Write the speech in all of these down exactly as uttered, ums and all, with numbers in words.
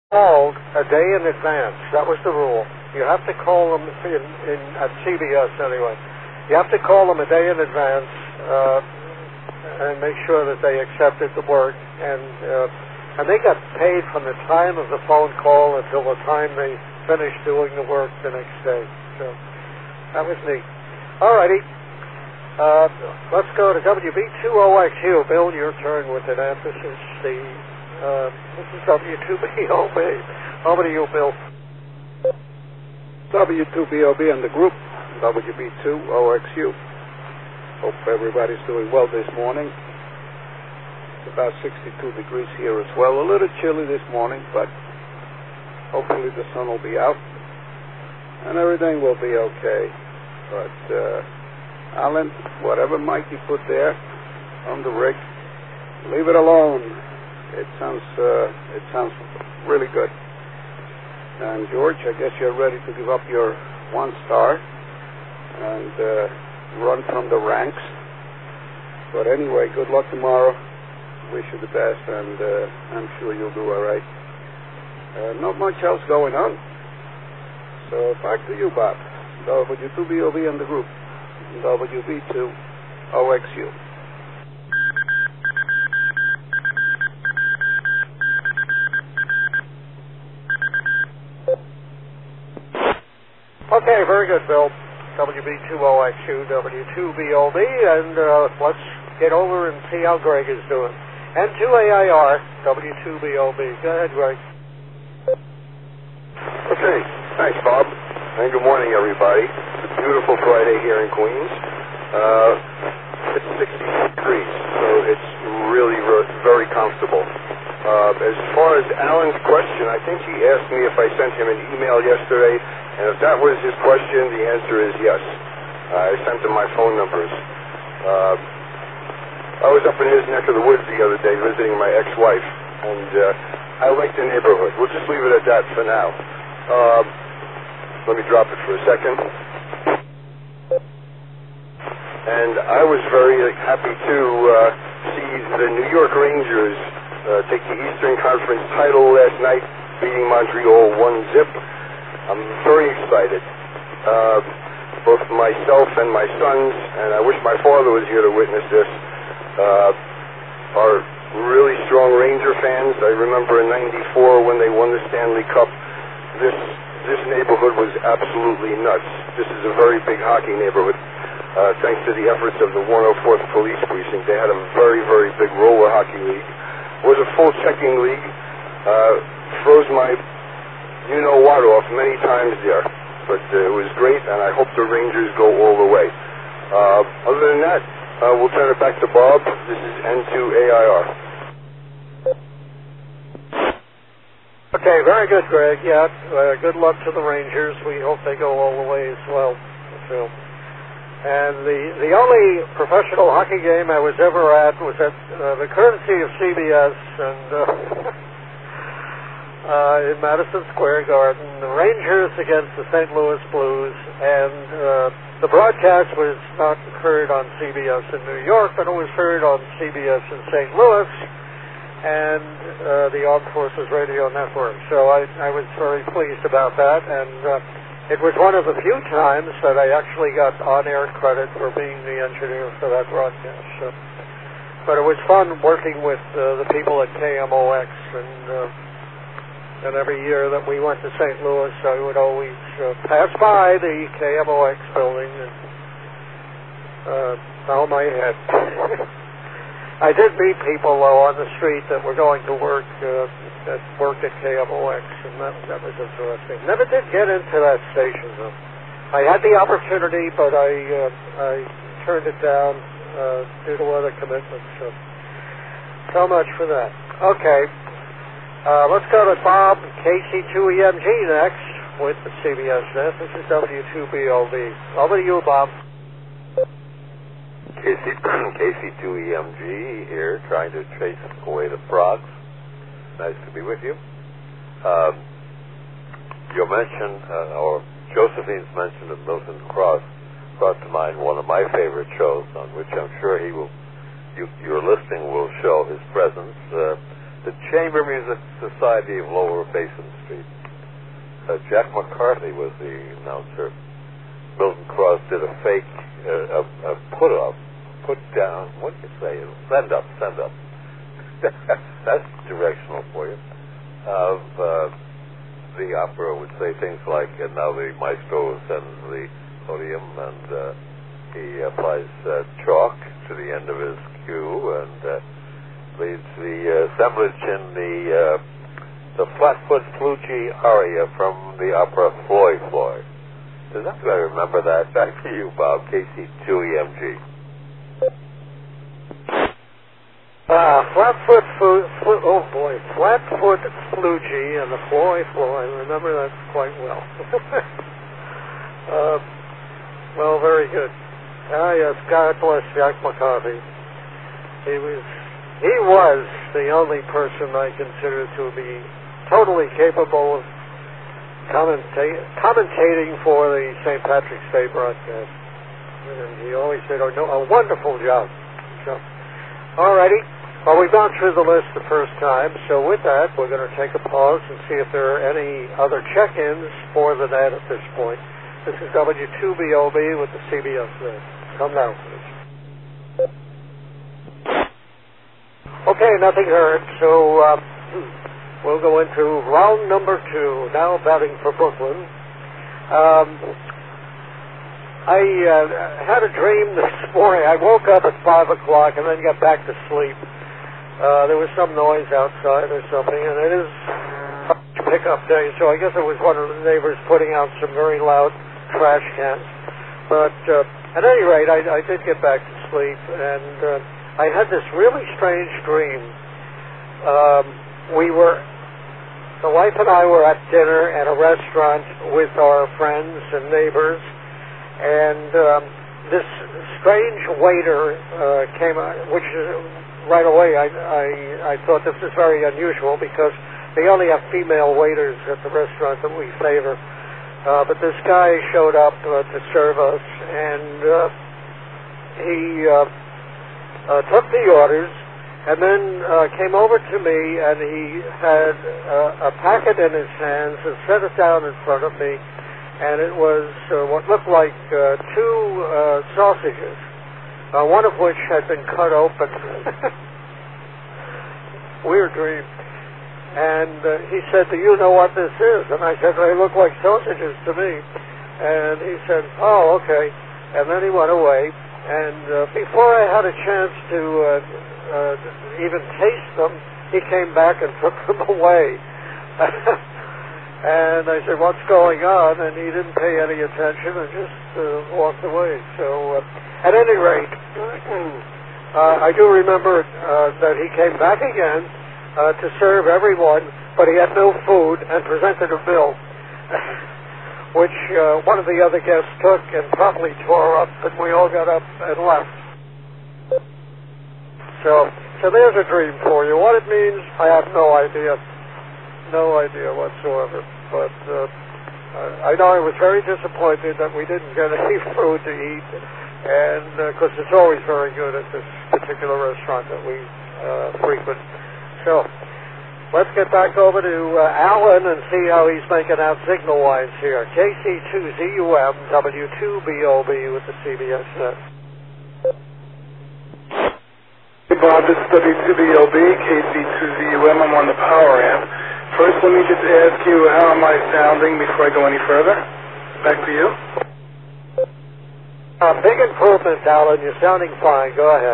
called a day in advance. That was the rule. You have to call them in, in at C B S anyway. You have to call them a day in advance uh, and make sure that they accepted the work. And uh, and they got paid from the time of the phone call until the time they finished doing the work the next day. So that was neat. All righty. Uh, let's go to W B two O X U. Bill, your turn with an emphasis. The uh, this is W two B O B. Over to you, Bill. W two B O B and the group, W B two O X U. Hope everybody's doing well this morning. It's about sixty-two degrees here as well. A little chilly this morning, but hopefully the sun will be out and everything will be okay. But uh, Alan, whatever mic you put there on the rig, leave it alone. It sounds uh, it sounds really good. And George, I guess you're ready to give up your one star and uh, run from the ranks. But anyway, good luck tomorrow. Wish you the best, and uh, I'm sure you'll do all right. Uh, not much else going on. So back to you, Bob. W two B O B and the group. W B two O X U. Okay, very good, Bill. W B two O X U, W two B O B, and uh, let's get over and see how Greg is doing. N two A I R, W two B O B. Go ahead, Greg. Okay, thanks, Bob. And good morning, everybody. It's a beautiful Friday here in Queens. Uh, it's sixty-six degrees, so it's really re- very comfortable. Uh, as far as Alan's question, I think he asked me if I sent him an email yesterday, and if that was his question, the answer is yes. Uh, I sent him my phone numbers. Uh, I was up in his neck of the woods the other day visiting my ex-wife, and uh, I like the neighborhood. We'll just leave it at that for now. Uh, let me drop it for a second. And I was very happy to uh, see the New York Rangers uh, take the Eastern Conference title last night, beating Montreal one zip. I'm very excited. Uh, both myself and my sons, and I wish my father was here to witness this, uh, are really strong Ranger fans. I remember in ninety-four when they won the Stanley Cup, this this neighborhood was absolutely nuts. This is a very big hockey neighborhood. Uh, thanks to the efforts of the one oh fourth Police Precinct, they had a very, very big roller hockey league. It was a full checking league. Uh, froze my you-know-what off many times there. But uh, it was great, and I hope the Rangers go all the way. Uh, other than that, uh, we'll turn it back to Bob. This is N two A I R. Okay, very good, Greg. Yeah, uh, good luck to the Rangers. We hope they go all the way as well. So. And the, the only professional hockey game I was ever at was at uh, the courtesy of C B S and uh, uh, in Madison Square Garden, the Rangers against the Saint Louis Blues, and uh, the broadcast was not heard on C B S in New York, but it was heard on C B S in Saint Louis and uh, the Armed Forces Radio Network. So I, I was very pleased about that, and uh, it was one of the few times that I actually got on-air credit for being the engineer for that broadcast. So, but it was fun working with uh, the people at K M O X, and uh, and every year that we went to Saint Louis, I would always uh, pass by the K M O X building and uh, bow my head. I did meet people, though, on the street that were going to work, uh, that worked at K M O X, and that, that was interesting. Never did get into that station, though. I had the opportunity, but I uh, I turned it down uh, due to other commitments. So, so much for that. Okay. Uh, let's go to Bob, K C two E M G next, with the C B S Net. This is W two B O B. Over to you, Bob. K C two E M G here, trying to chase away the frogs. Nice to be with you. Um, you mentioned, uh, or Josephine's mention of Milton Cross brought to mind one of my favorite shows, on which I'm sure he will, you, your listening will show his presence. Uh, the Chamber Music Society of Lower Basin Street. Uh, Jack McCarthy was the announcer. Milton Cross did a fake, uh, a, a put up, put down, what do you say? Send up, send up. That's directional for you. Of uh, the opera would say things like, and now the maestro ascends the podium, and uh, he applies uh, chalk to the end of his cue and uh, leads the uh, assemblage in the uh, the Flatfoot Flugy aria from the opera Floy Floy. Does anybody remember that? Back to you, Bob. K C two E M G. Uh, Flatfoot, flu, flu, oh boy, Flatfoot Flugy and the Floy Floy. I remember that quite well. uh, well, very good. Ah, yes, God bless Jack McCarthy. He was, he was the only person I consider to be totally capable of commenta- commentating for the Saint Patrick's Day broadcast. And he always did a, a wonderful job. So, alrighty. Well, we've gone through the list the first time, so with that, we're going to take a pause and see if there are any other check-ins for the net at this point. This is W two B O B with the C B S net. Come now, please. Okay, nothing heard, so uh, we'll go into round number two, now batting for Brooklyn. Um, I uh, had a dream this morning. I woke up at five o'clock and then got back to sleep. Uh, there was some noise outside or something, and it is a pickup day, so I guess it was one of the neighbors putting out some very loud trash cans. But uh, at any rate, I, I did get back to sleep, and uh, I had this really strange dream. Um, we were, the wife and I were at dinner at a restaurant with our friends and neighbors, and um, this strange waiter uh, came, which is... Right away, I, I, I thought this is very unusual because they only have female waiters at the restaurant that we favor. Uh, but this guy showed up uh, to serve us, and uh, he uh, uh, took the orders and then uh, came over to me, and he had uh, a packet in his hands and set it down in front of me, and it was uh, what looked like uh, two uh, sausages. Uh, one of which had been cut open. Weird dream. And uh, he said, "Do you know what this is?" And I said, "They look like sausages to me." And he said, "Oh, okay." And then he went away. And uh, before I had a chance to uh, uh, even taste them, he came back and took them away. And I said, "What's going on?" And he didn't pay any attention and just uh, walked away. So, uh, at any rate, uh, I do remember uh, that he came back again uh, to serve everyone, but he had no food and presented a bill, which uh, one of the other guests took and promptly tore up, and we all got up and left. So, so there's a dream for you. What it means, I have no idea. No idea whatsoever. But uh, I know I was very disappointed that we didn't get any food to eat, and because uh, it's always very good at this particular restaurant that we uh, frequent. So let's get back over to uh, Alan and see how he's making out signal lines here. K C two Z U M, W two B O B with the C B S net. Hey Bob, this is W two B O B, K C two Z U M. I'm on the power amp. First, let me just ask you, how am I sounding before I go any further? Back to you. Uh, big improvement, Alan. You're sounding fine. Go ahead.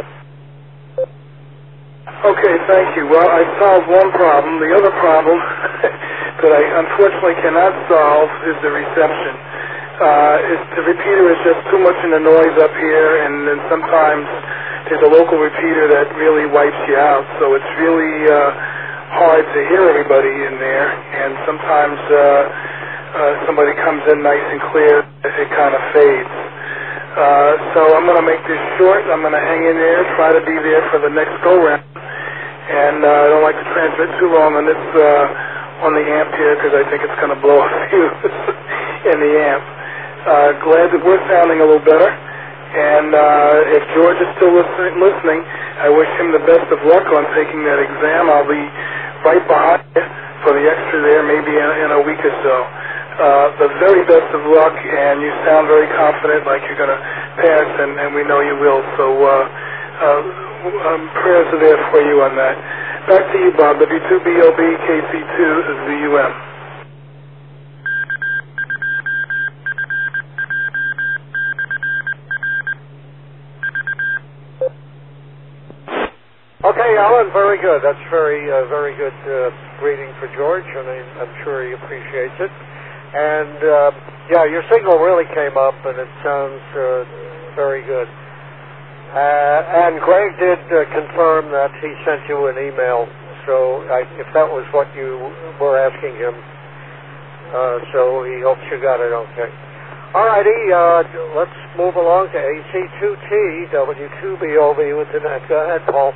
Okay, thank you. Well, I solved one problem. The other problem that I unfortunately cannot solve is the reception. Uh, it's, the repeater is just too much in the noise up here, and then sometimes there's a local repeater that really wipes you out. So it's really... Uh, hard to hear everybody in there, and sometimes uh, uh, somebody comes in nice and clear, it kind of fades. Uh, so I'm going to make this short. I'm going to hang in there, try to be there for the next go-round, and uh, I don't like to transmit too long on this uh, on the amp here because I think it's going to blow a fuse in the amp. Uh, glad that we're sounding a little better, and uh, if George is still listening, listening, I wish him the best of luck on taking that exam. I'll be right behind you for the extra there, maybe in, in a week or so. Uh, the very best of luck, and you sound very confident, like you're going to pass, and, and we know you will. So uh, uh, um, prayers are there for you on that. Back to you, Bob. W two B O B K C two Z U M. Okay, Alan, very good. That's very, uh, very good uh, greeting for George, and I, I'm sure he appreciates it. And, uh, yeah, your signal really came up, and it sounds uh, very good. Uh, and Greg did uh, confirm that he sent you an email, so I, if that was what you were asking him, uh, so he hopes you got it okay. All righty, uh, let's move along to A C two T, W two B O B with the net. Go ahead, Paul.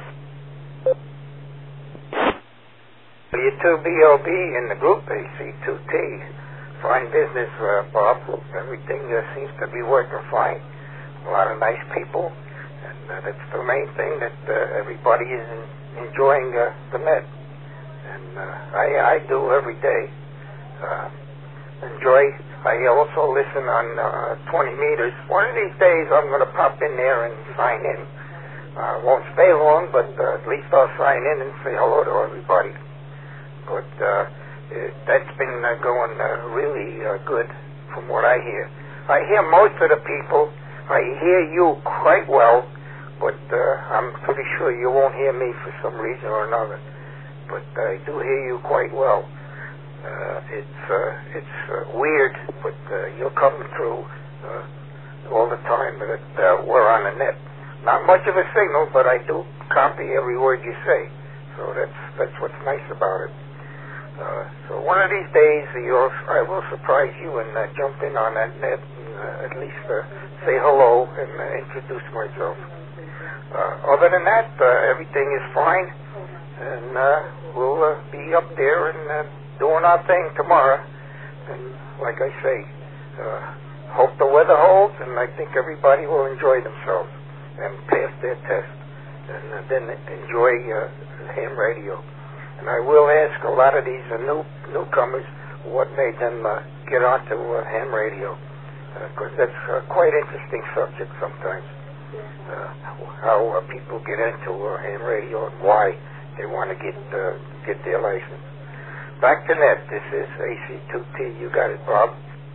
W two B O B in the group A C two T. Fine business, uh, Bob. Everything uh, seems to be working fine. A lot of nice people, and uh, that's the main thing, that uh, everybody is in, enjoying uh, the Met. And uh, I, I do every day. Uh, enjoy. I also listen on uh, twenty meters. One of these days I'm going to pop in there and sign in. I uh, won't stay long, but uh, at least I'll sign in and say hello to everybody. But uh, it, that's been uh, going uh, really uh, good from what I hear. I hear most of the people. I hear you quite well, but uh, I'm pretty sure you won't hear me for some reason or another. But I do hear you quite well. Uh, it's uh, it's uh, weird, but uh, you're coming through uh, all the time that uh, we're on the net. Not much of a signal, but I do copy every word you say. So that's that's what's nice about it. Uh, so one of these days, you'll, I will surprise you and uh, jump in on that net and uh, at least uh, say hello and uh, introduce myself. Uh, other than that, uh, everything is fine, and uh, we'll uh, be up there and uh, doing our thing tomorrow. And like I say, uh, hope the weather holds, and I think everybody will enjoy themselves and pass their test, and uh, then enjoy uh, ham radio. And I will ask a lot of these uh, new newcomers what made them uh, get onto uh, ham radio, because uh, that's uh, quite interesting subject sometimes. Uh, how uh, people get into uh, ham radio and why they want to get uh, get their license. Back to net. This is A C two T. You got it, Bob.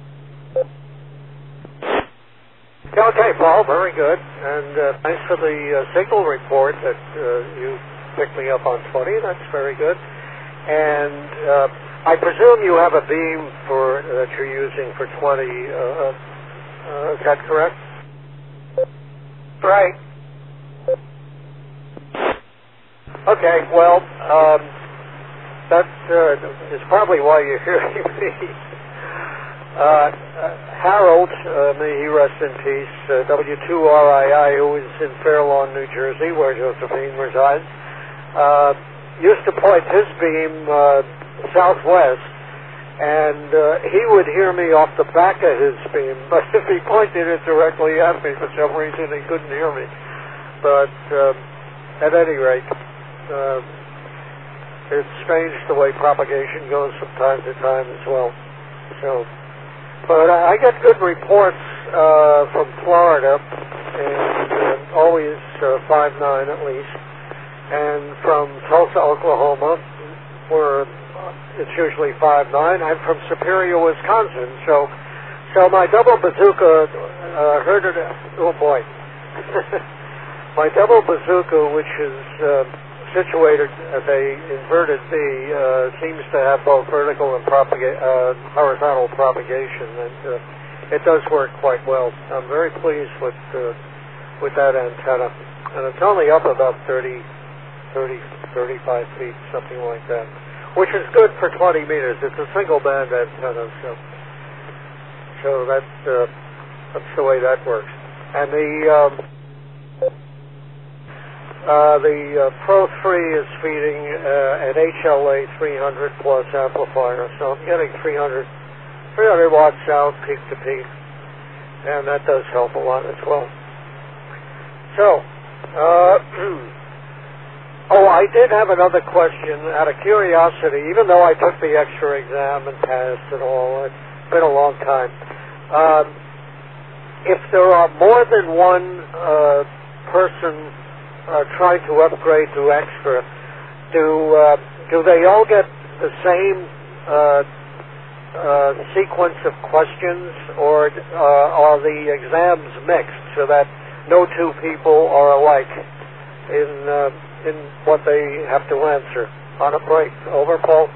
Okay, Paul. Very good. And uh, thanks for the uh, signal report that uh, you picked me up on twenty. That's very good. And uh, I presume you have a beam for uh, that you're using for twenty. Uh, uh, is that correct? Right. Okay. Well, um, that uh, is probably why you're hearing me. Uh, uh, Harold, uh, may he rest in peace, uh, W two R I I, who is in Fair Lawn, New Jersey, where Josephine resides, uh, used to point his beam uh, southwest, and uh, he would hear me off the back of his beam, but if he pointed it directly at me, for some reason he couldn't hear me. But uh, at any rate, uh, it's strange the way propagation goes from time to time as well. So, but I get good reports uh, from Florida, and uh, always uh, five nine at least, and from Tulsa, Oklahoma, where it's usually five nine. I'm from Superior, Wisconsin, so so my double bazooka uh, heard it. Oh boy, my double bazooka, which is uh, situated as a inverted V, uh, seems to have both vertical and propaga- uh, horizontal propagation, and uh, it does work quite well. I'm very pleased with uh, with that antenna, and it's only up about thirty, thirty, thirty-five feet, something like that, which is good for twenty meters. It's a single band antenna, so so that's uh, that's the way that works. And the um, Uh, the uh, Pro three is feeding uh, an H L A three hundred plus amplifier, so I'm getting three hundred, three hundred watts out peak to peak, and that does help a lot as well. So, uh, Oh, I did have another question out of curiosity. Even though I took the extra exam and passed and all, it's been a long time. Um, if there are more than one uh, person uh, trying to upgrade to extra, do uh, do they all get the same uh, uh, sequence of questions, or uh, are the exams mixed so that no two people are alike in uh, in what they have to answer? On a break. Over, Paul.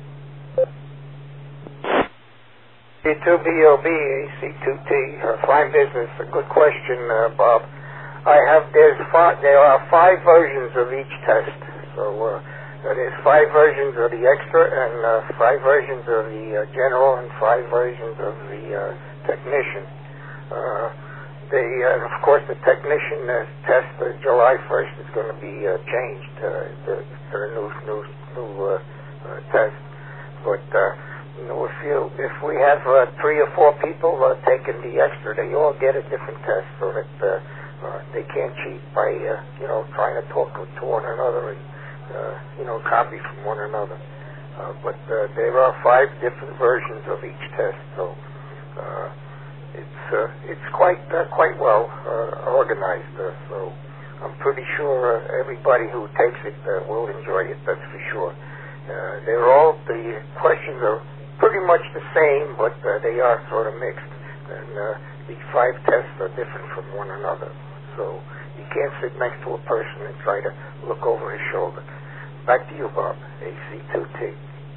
C two B O B, A C two T, uh, fine business. A good question, uh, Bob. I have, there's five, there are five versions of each test. So uh, there's five versions of the extra and uh, five versions of the uh, general and five versions of the uh, technician. Uh, the, uh, of course, the technician uh, test uh, July first is going to be uh, changed uh, to, to a new, new, new uh, uh, test. But uh, you know, if you if we have uh, three or four people uh, taking the extra, they all get a different test, so that uh, uh, they can't cheat by uh, you know trying to talk to one another and uh, you know copy from one another. Uh, but uh, there are five different versions of each test, so uh, it's uh, it's quite uh, quite well uh, organized. Uh, so I'm pretty sure uh, everybody who takes it uh, will enjoy it. That's for sure. Uh, they're all the questions are pretty much the same, but uh, they are sort of mixed. And uh, the five tests are different from one another. So you can't sit next to a person and try to look over his shoulder. Back to you, Bob, A C two T.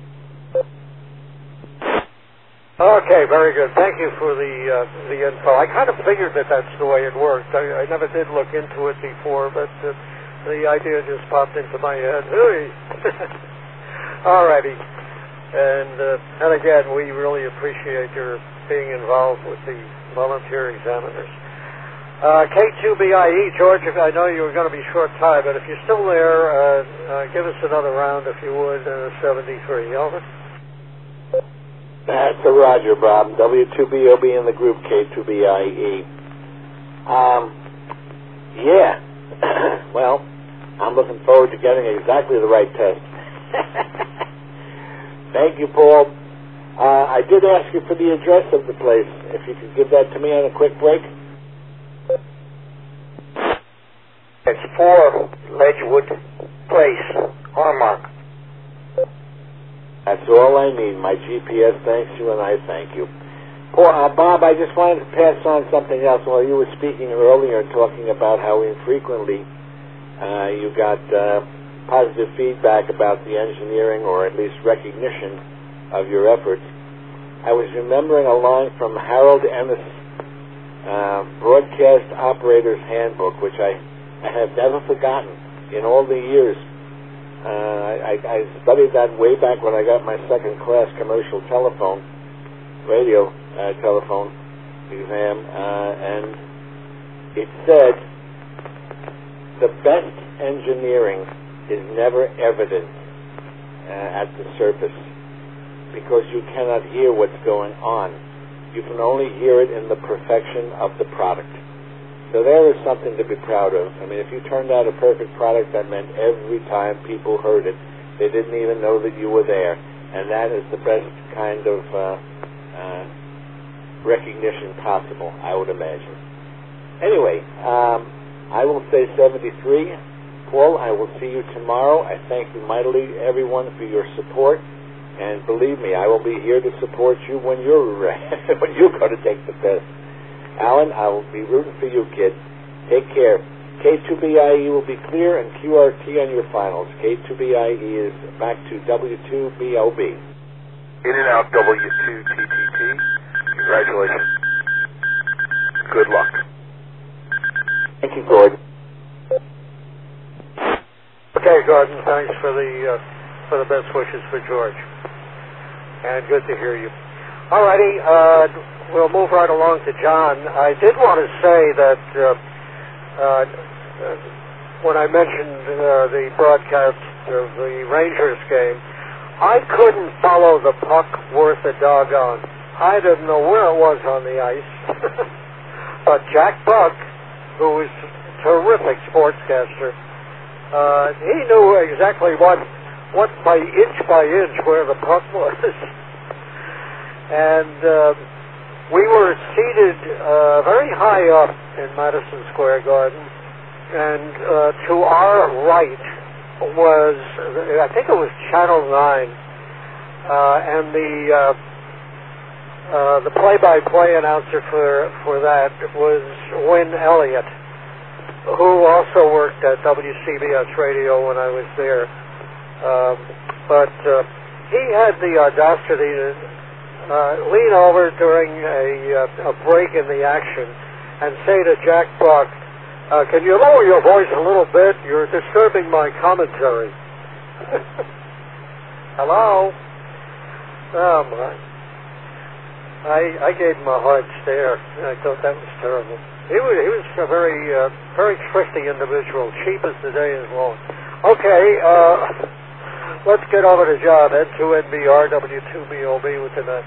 Okay, very good. Thank you for the uh, the info. I kind of figured that that's the way it worked. I, I never did look into it before, but uh, the idea just popped into my head. All righty. And, uh, and again, we really appreciate your being involved with the volunteer examiners. Uh, K two B I E, George, if I know you were going to be short time, but if you're still there, uh, uh, give us another round, if you would, uh, seventy-three. Over. That's a Roger, Bob. W two B O B in the group, K two B I E. Um, yeah. Well, I'm looking forward to getting exactly the right test. Thank you, Paul. Uh, I did ask you for the address of the place. If you could give that to me on a quick break. It's four Ledgewood Place, Armonk. That's all I need. My G P S thanks you, and I thank you. Paul, uh, Bob, I just wanted to pass on something else. While you were speaking earlier and talking about how infrequently uh, you got uh, positive feedback about the engineering, or at least recognition of your efforts, I was remembering a line from Harold Ennis' uh, Broadcast Operator's Handbook, which I, I have never forgotten in all the years. Uh, I, I studied that way back when I got my second class commercial telephone, radio uh, telephone exam, uh, and it said, the best engineering is never evident uh, at the surface, because you cannot hear what's going on. You can only hear it in the perfection of the product. So there is something to be proud of. I mean, if you turned out a perfect product, that meant every time people heard it, they didn't even know that you were there. And that is the best kind of uh, uh, recognition possible, I would imagine. Anyway, um, I will say seventy-three. Paul, I will see you tomorrow. I thank you mightily, everyone, for your support. And believe me, I will be here to support you when you're when you're going to take the test. Alan, I will be rooting for you, kid. Take care. K two B I E will be clear, and Q R T on your finals. K two B I E is back to W two B O B. In and out W two T T T. Congratulations. Good luck. Thank you, Gordon. Okay, Gordon, thanks for the uh, for the best wishes for George. And good to hear you. All righty, uh, we'll move right along to John. I did want to say that uh, uh, when I mentioned uh, the broadcast of the Rangers game, I couldn't follow the puck worth a doggone. I didn't know where it was on the ice. But Jack Buck, who is a terrific sportscaster, Uh, he knew exactly what, what by inch by inch where the puck was. And uh, we were seated uh, very high up in Madison Square Garden, and uh, to our right was, I think it was Channel nine, uh, and the uh, uh, the play-by-play announcer for, for that was Win Elliott, who also worked at W C B S Radio when I was there. Um, but uh, he had the audacity to uh, lean over during a, uh, a break in the action and say to Jack Buck, uh, can you lower your voice a little bit? You're disturbing my commentary. Hello? Oh, my. I, I gave him a hard stare. I thought that was terrible. He was, he was a very, uh, very thrifty individual, cheap as the day is long. Okay, uh, let's get over to John, N two N B R, W two B O B with the net.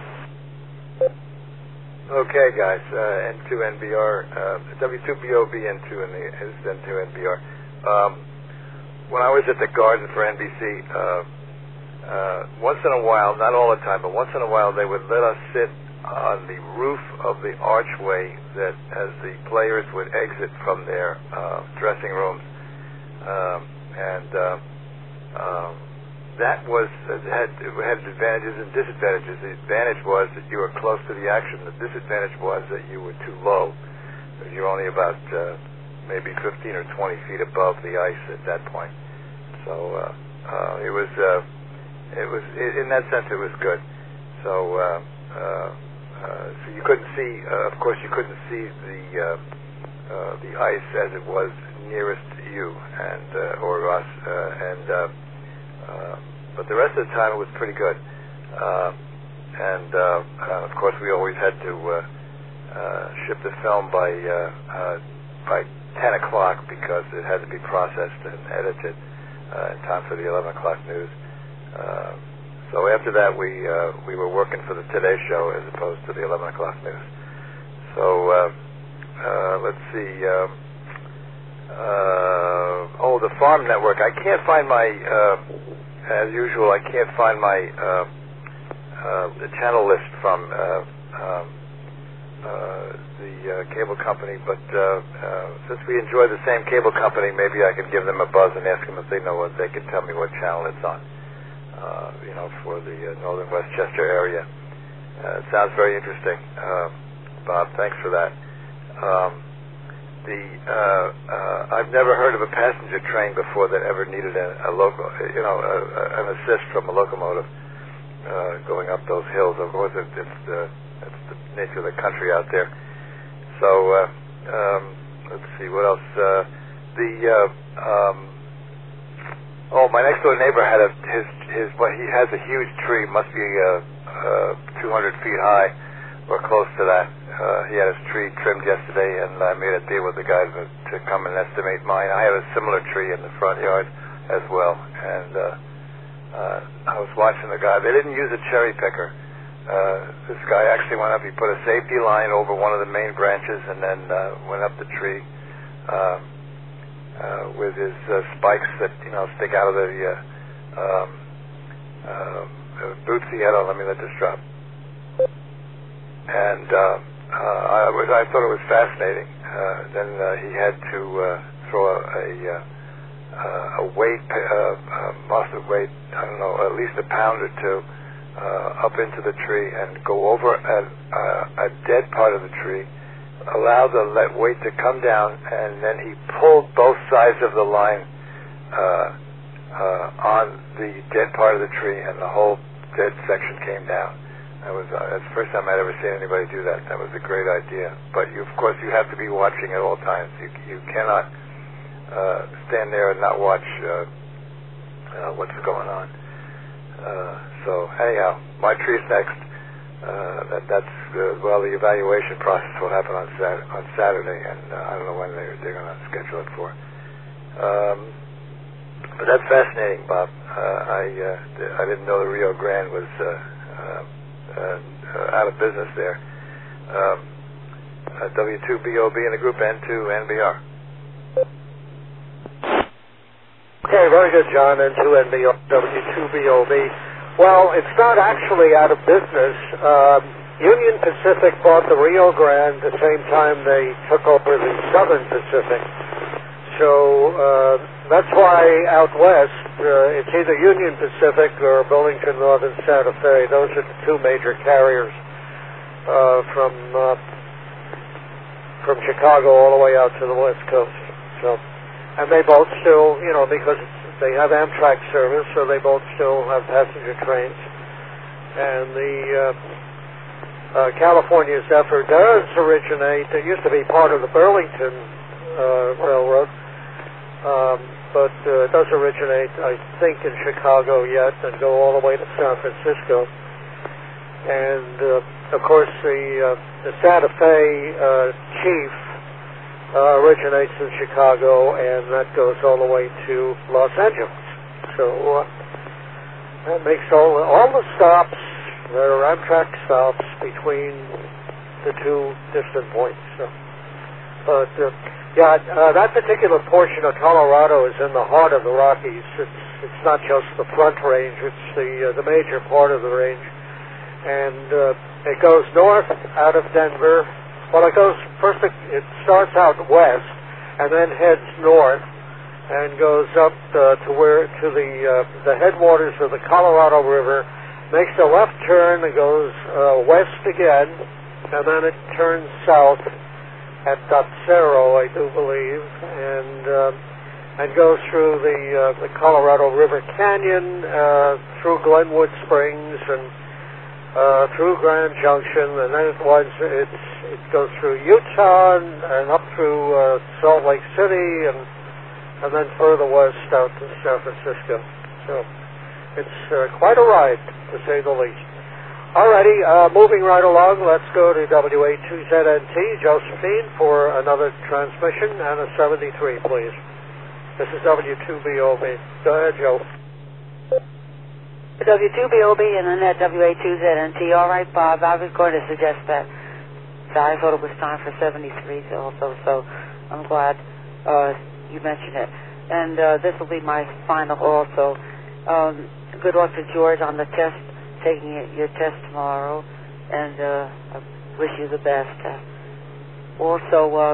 Okay, guys, uh, N two N B R, uh, W two B O B N two and the is N two N B R. Um, when I was at the Garden for N B C, uh, uh, once in a while, not all the time, but once in a while, they would let us sit on the roof of the archway that as the players would exit from their uh, dressing rooms. Um, and uh, um, that was, it had, it had advantages and disadvantages. The advantage was that you were close to the action. The disadvantage was that you were too low. You're only about uh, maybe fifteen or twenty feet above the ice at that point. So uh, uh, it was, uh, it was, in that sense, it was good. So, uh, uh, Uh, so you couldn't see, uh, of course, you couldn't see the uh, uh, the ice as it was nearest to you and uh, or us, uh, and uh, uh, but the rest of the time it was pretty good. Uh, and uh, uh, of course, we always had to uh, uh, ship the film by uh, uh, by ten o'clock because it had to be processed and edited uh, in time for the eleven o'clock news. Uh, So after that, we uh, we were working for the Today Show as opposed to the eleven o'clock news. So uh, uh, let's see. Um, uh, oh, the Farm Network. I can't find my, uh, as usual, I can't find my uh, uh, the channel list from uh, um, uh, the uh, cable company. But uh, uh, since we enjoy the same cable company, maybe I could give them a buzz and ask them if they know what they can tell me what channel it's on. Uh, you know, for the uh, northern Westchester area. Uh, it sounds very interesting, uh, Bob. Thanks for that. Um, the uh, uh, I've never heard of a passenger train before that ever needed a, a local, you know, a, a, an assist from a locomotive uh, going up those hills. Of course, it, it's the it's the nature of the country out there. So uh, um, let's see what else. Uh, the uh, um, Oh, my next door neighbor had a his his well, he has a huge tree, must be uh, uh, two hundred feet high or close to that. Uh, he had his tree trimmed yesterday, and I made a deal with the guy to, to come and estimate mine. I have a similar tree in the front yard as well, and uh, uh, I was watching the guy. They didn't use a cherry picker. Uh, this guy actually went up. He put a safety line over one of the main branches, and then uh, went up the tree. Um, Uh, with his uh, spikes that, you know, stick out of the uh, um, uh, boots he had on. Let me let this drop. And uh, uh, I, was, I thought it was fascinating. Uh, then uh, he had to uh, throw a, a, uh, a weight, uh, uh, must have weighed, I don't know, at least a pound or two uh, up into the tree and go over a, a, a dead part of the tree, allow the weight to come down, and then he pulled both sides of the line uh, uh, on the dead part of the tree, and the whole dead section came down. That was uh, that's the first time I'd ever seen anybody do that. That was a great idea. But you, of course, you have to be watching at all times. You you cannot uh, stand there and not watch uh, uh, what's going on. Uh, so anyhow, my tree's next. Uh, that, that's, uh, well, the evaluation process will happen on, sat- on Saturday, and uh, I don't know when they're, they're going to schedule it for. Um, but that's fascinating, Bob. Uh, I uh, I didn't know the Rio Grande was uh, uh, uh, out of business there. Um, uh, W two B O B and the group N two N B R. Okay, very good, John. N two N B O, W two B O B. Well, it's not actually out of business. Um, Union Pacific bought the Rio Grande the same time they took over the Southern Pacific. So uh, that's why out west, uh, it's either Union Pacific or Burlington Northern Santa Fe. Those are the two major carriers uh, from uh, from Chicago all the way out to the West Coast. So, and they both still, you know, because they have Amtrak service, so they both still have passenger trains. And the uh, uh, California Zephyr does originate. It used to be part of the Burlington uh, Railroad. Um, but uh, it does originate, I think, in Chicago yet and go all the way to San Francisco. And, uh, of course, the, uh, the Santa Fe uh, Chief uh, originates in Chicago, and that goes all the way to Los Angeles. So uh, that makes all, all the stops, there are Amtrak stops between the two distant points. So, but... Uh, Yeah, uh, that particular portion of Colorado is in the heart of the Rockies. It's it's not just the Front Range; it's the uh, the major part of the range, and uh, it goes north out of Denver. Well, it goes first. It, it starts out west, and then heads north, and goes up uh, to where to the uh, the headwaters of the Colorado River. Makes a left turn and goes uh, west again, and then it turns south at Dotsero, I do believe, and uh, and goes through the uh, the Colorado River Canyon, uh, through Glenwood Springs, and uh, through Grand Junction, and then it winds, it's, it goes through Utah and, and up through uh, Salt Lake City, and and then further west out to San Francisco. So it's uh, quite a ride, to say the least. Alrighty, uh, moving right along, let's go to W A two Z N T, Josephine, for another transmission, and a seventy-three, please. This is W two B O B. Go ahead, Joe. W two B O B and Annette, W A two Z N T. All right, Bob, I was going to suggest that. So I thought it was time for seventy-three also, so I'm glad uh, you mentioned it. And uh, this will be my final also. Um, good luck to George on the test. Taking your test tomorrow, and uh, I wish you the best. Uh, also, um,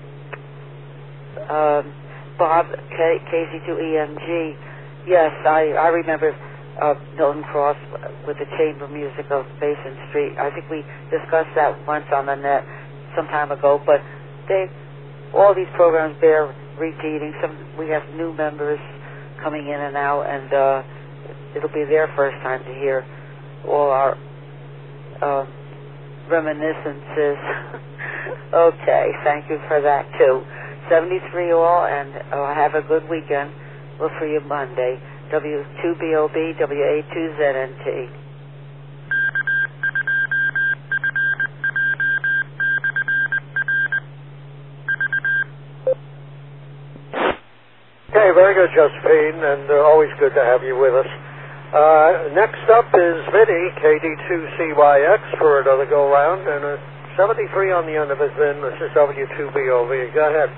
um, Bob, K C two E M G, yes, I, I remember uh, Milton Cross with the chamber music of Basin Street. I think we discussed that once on the net some time ago, but they, all these programs bear repeating. Some we have new members coming in and out, and uh, it'll be their first time to hear all our uh, reminiscences. Okay, thank you for that too. seventy-three all, and uh, have a good weekend. Look for you Monday. W two B O B, W A two Z N T. Okay, very good, Josephine, and uh, always good to have you with us. Uh, next up is Vinny, K D two C Y X, for another go-round, and a seventy-three on the end of his VIN. This is W two B O B. Go ahead.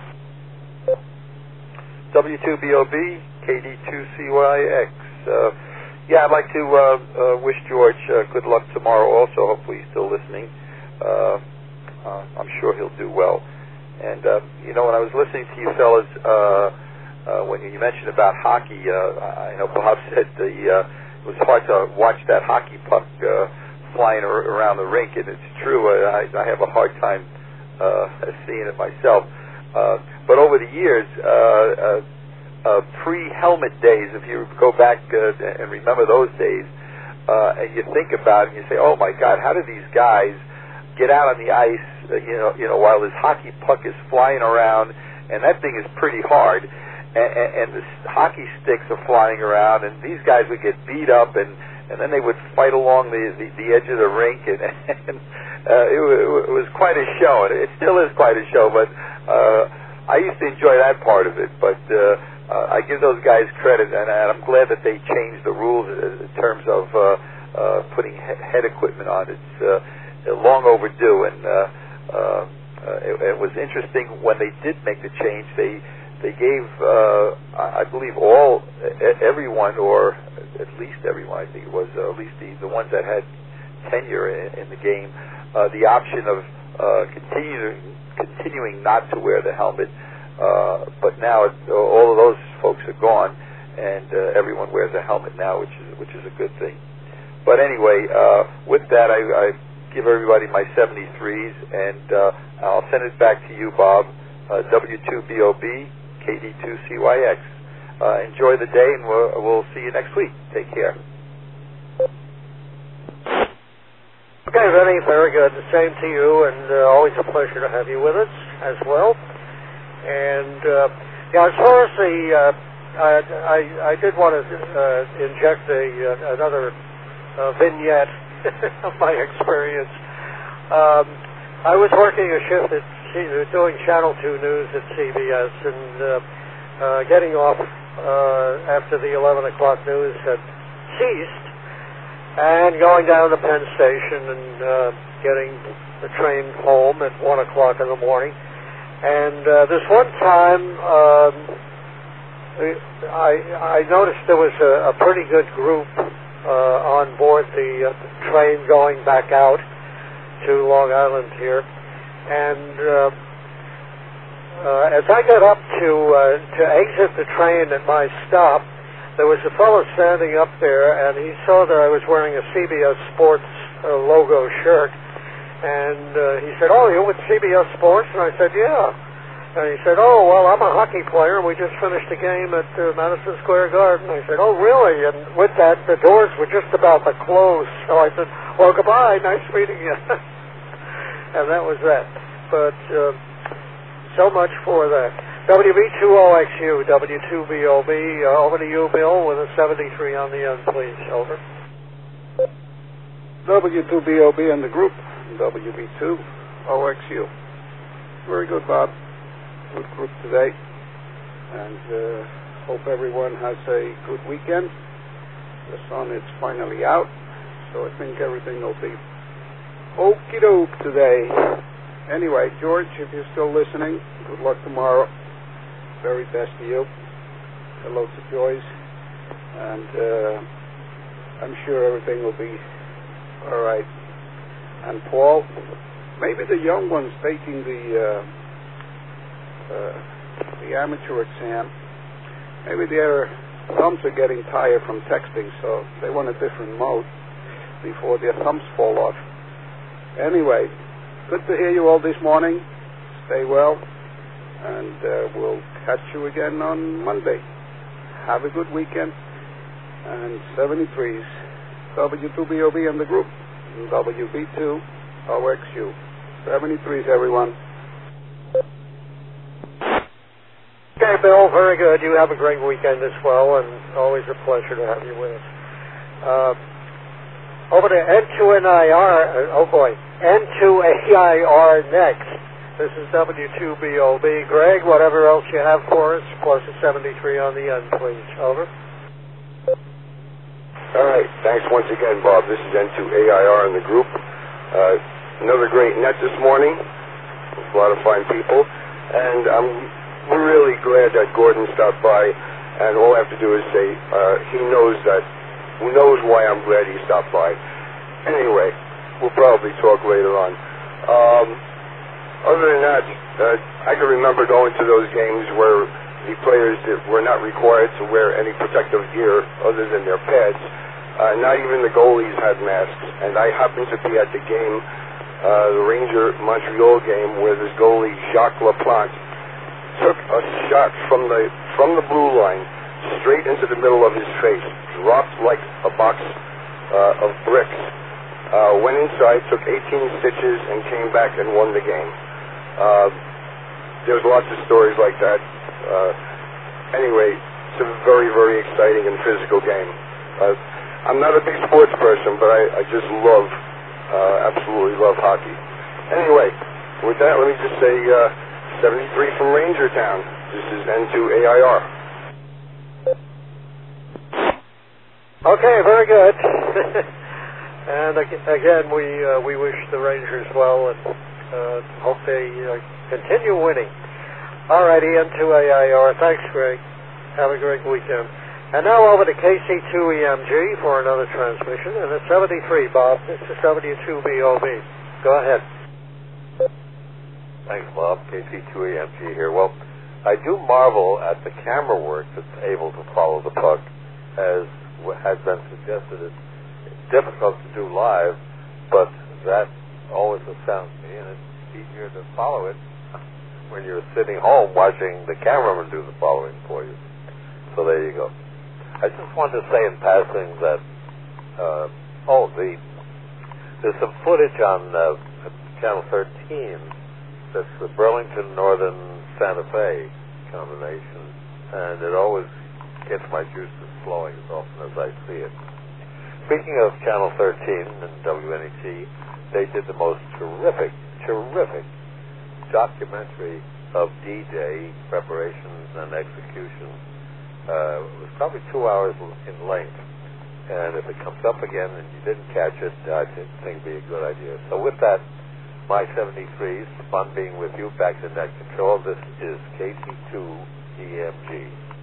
W two B O B, K D two C Y X. Uh, yeah, I'd like to uh, uh, wish George uh, good luck tomorrow also. Hopefully he's still listening. Uh, uh, I'm sure he'll do well. And, uh, you know, when I was listening to you fellas, uh, uh, when you mentioned about hockey, uh, I know Bob said the... Uh, it was hard to watch that hockey puck uh, flying ar- around the rink, and it's true. Uh, I, I have a hard time uh, seeing it myself. Uh, but over the years, uh, uh, uh, pre-helmet days, if you go back uh, and remember those days, uh, and you think about it, and you say, "Oh my God, how do these guys get out on the ice? Uh, you know, you know, while this hockey puck is flying around, and that thing is pretty hard." And, and the hockey sticks are flying around, and these guys would get beat up, and, and then they would fight along the, the, the edge of the rink, and, and uh, it, it was quite a show, and it still is quite a show, but uh, I used to enjoy that part of it, but uh, uh, I give those guys credit, and, and I'm glad that they changed the rules in terms of uh, uh, putting head equipment on. It's uh, long overdue, and uh, uh, it, it was interesting when they did make the change. They they gave, uh, I believe, all, everyone, or at least everyone, I think it was, uh, at least the, the ones that had tenure in, in the game, uh, the option of uh, continuing, continuing not to wear the helmet. Uh, but now it, all of those folks are gone, and uh, everyone wears a helmet now, which is which is a good thing. But anyway, uh, with that, I, I give everybody my seventy-threes, and uh, I'll send it back to you, Bob. Uh, W two B O B, K D two C Y X. Uh, enjoy the day, and we'll, we'll see you next week. Take care. Okay, Vinny, very good. The same to you, and uh, always a pleasure to have you with us as well. And uh, yeah, as far as the, uh, I, I, I did want to uh, inject a, uh, another uh, vignette of my experience. Um, I was working a shift at C- doing Channel two News at C B S, and uh, uh, getting off uh, after the eleven o'clock news had ceased, and going down to Penn Station and uh, getting the train home at one o'clock in the morning. And uh, this one time, um, I, I noticed there was a, a pretty good group uh, on board the uh, train going back out to Long Island here. And uh, uh, as I got up to uh, to exit the train at my stop, there was a fellow standing up there, and he saw that I was wearing a C B S Sports uh, logo shirt. And uh, he said, "Oh, you're with C B S Sports?" And I said, "Yeah." And he said, "Oh, well, I'm a hockey player. We just finished a game at uh, Madison Square Garden." I said, "Oh, really?" And with that, the doors were just about to close. So I said, "Well, goodbye. Nice meeting you." And that was that. But uh, so much for that. W B two O X U, W two B O B. Uh, over to you, Bill, with a seventy-three on the end, please. Over. W two B O B and the group. W B two O X U. Very good, Bob. Good group today. And uh, hope everyone has a good weekend. The sun is finally out, so I think everything will be okie doke today. Anyway, George, if you're still listening, good luck tomorrow. Very best to you. Hello to Joyce. And uh, I'm sure everything will be all right. And Paul, maybe the young ones taking the uh, uh, the amateur exam, maybe their thumbs are getting tired from texting, so they want a different mode before their thumbs fall off. Anyway, good to hear you all this morning. Stay well, and uh, we'll catch you again on Monday. Have a good weekend. And seventy-threes, W two B O B and the group. W B two O X U. seventy-threes, everyone. Okay, Bill, very good. You have a great weekend as well, and always a pleasure to have you with us. Uh, over to N two N I R, uh, oh boy, N two A I R next. This is W two B O B. Greg, whatever else you have for us, plus a seventy-three on the end, please. Over. All right. Thanks once again, Bob. This is N two A I R in the group. Uh, another great net this morning. A lot of fine people. And um, we're really glad that Gordon stopped by. And all I have to do is say uh, he knows that, who knows why I'm glad he stopped by. Anyway, we'll probably talk later on. Um, other than that, uh, I can remember going to those games where the players were not required to wear any protective gear other than their pads. Uh, not even the goalies had masks. And I happened to be at the game, uh, the Ranger-Montreal game, where this goalie, Jacques Laplante, took a shot from the from the blue line straight into the middle of his face, dropped like a box uh, of bricks, uh, went inside, took eighteen stitches, and came back and won the game. Uh, there's lots of stories like that. Uh, anyway, it's a very, very exciting and physical game. Uh, I'm not a big sports person, but I, I just love, uh, absolutely love hockey. Anyway, with that, let me just say uh, seventy-three from Rangertown. This is N two A I R. Okay, very good. And again, we uh, we wish the Rangers well and uh, hope they uh, continue winning. All righty, N two A I R. Thanks, Greg. Have a great weekend. And now over to K C two E M G for another transmission. And it's seventy-three, Bob. This is W two B O B. Go ahead. Thanks, Bob. K C two E M G here. Well, I do marvel at the camera work that's able to follow the puck. As has been suggested, it's difficult to do live, but that always astounds me, and it's easier to follow it when you're sitting home watching the cameraman do the following for you. So there you go. I just wanted to say in passing that, uh, oh, the there's some footage on uh, Channel thirteen that's the Burlington Northern Santa Fe combination, and it always gets my juices flowing as often as I see it. Speaking of Channel thirteen and W N E T, they did the most terrific, terrific documentary of D-Day preparations and execution. Uh, it was probably two hours in length, and if it comes up again and you didn't catch it, I think it'd be a good idea. So with that, my seventy-threes, fun being with you, back to net control. This is K C two E M G.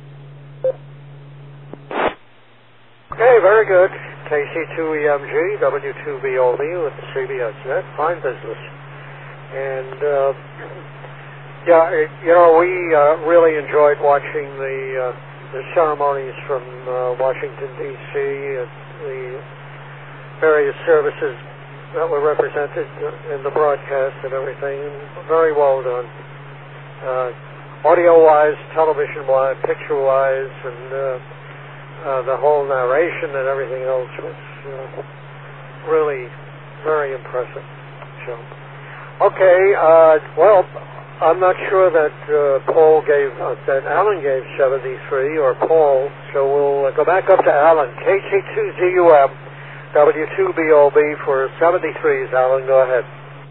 Okay, very good. K C two E M G, W two B O B with the C B S Net. Fine business. And, uh, yeah, it, you know, we uh, really enjoyed watching the, uh, the ceremonies from uh, Washington, D C, and the various services that were represented in the broadcast and everything. Very well done. Uh, audio-wise, television-wise, picture-wise, and uh, uh, the whole narration and everything else was uh, really very impressive. So, okay, uh, well, I'm not sure that uh, Paul gave, uh, that Alan gave seventy-three, or Paul, so we'll uh, go back up to Alan. K C two Z U M, W two B O B for seventy-threes. Alan, go ahead.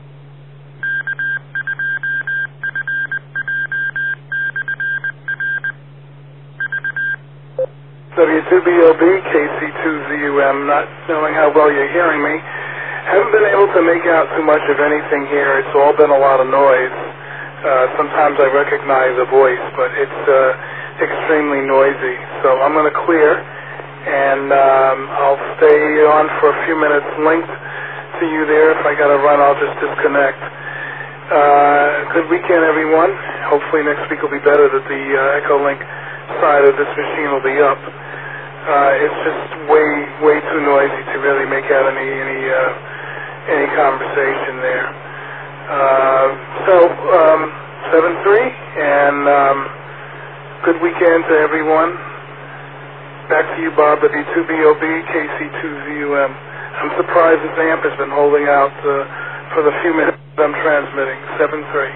W two B O B, K C two Z U M, not knowing how well you're hearing me. Haven't been able to make out too much of anything here. It's all been a lot of noise. Uh, sometimes I recognize a voice, but it's uh, extremely noisy. So I'm going to clear, and um, I'll stay on for a few minutes linked to you there. If I got to run, I'll just disconnect. Uh, good weekend, everyone. Hopefully next week will be better, that the uh, Echolink side of this machine will be up. Uh, it's just way, way too noisy to really make out any any uh, any conversation there. Uh, so um, seven three, and um, good weekend to everyone. Back to you, Bob. W two B O B, K C two Z U M. I'm surprised this amp has been holding out uh, for the few minutes I'm transmitting. seven three.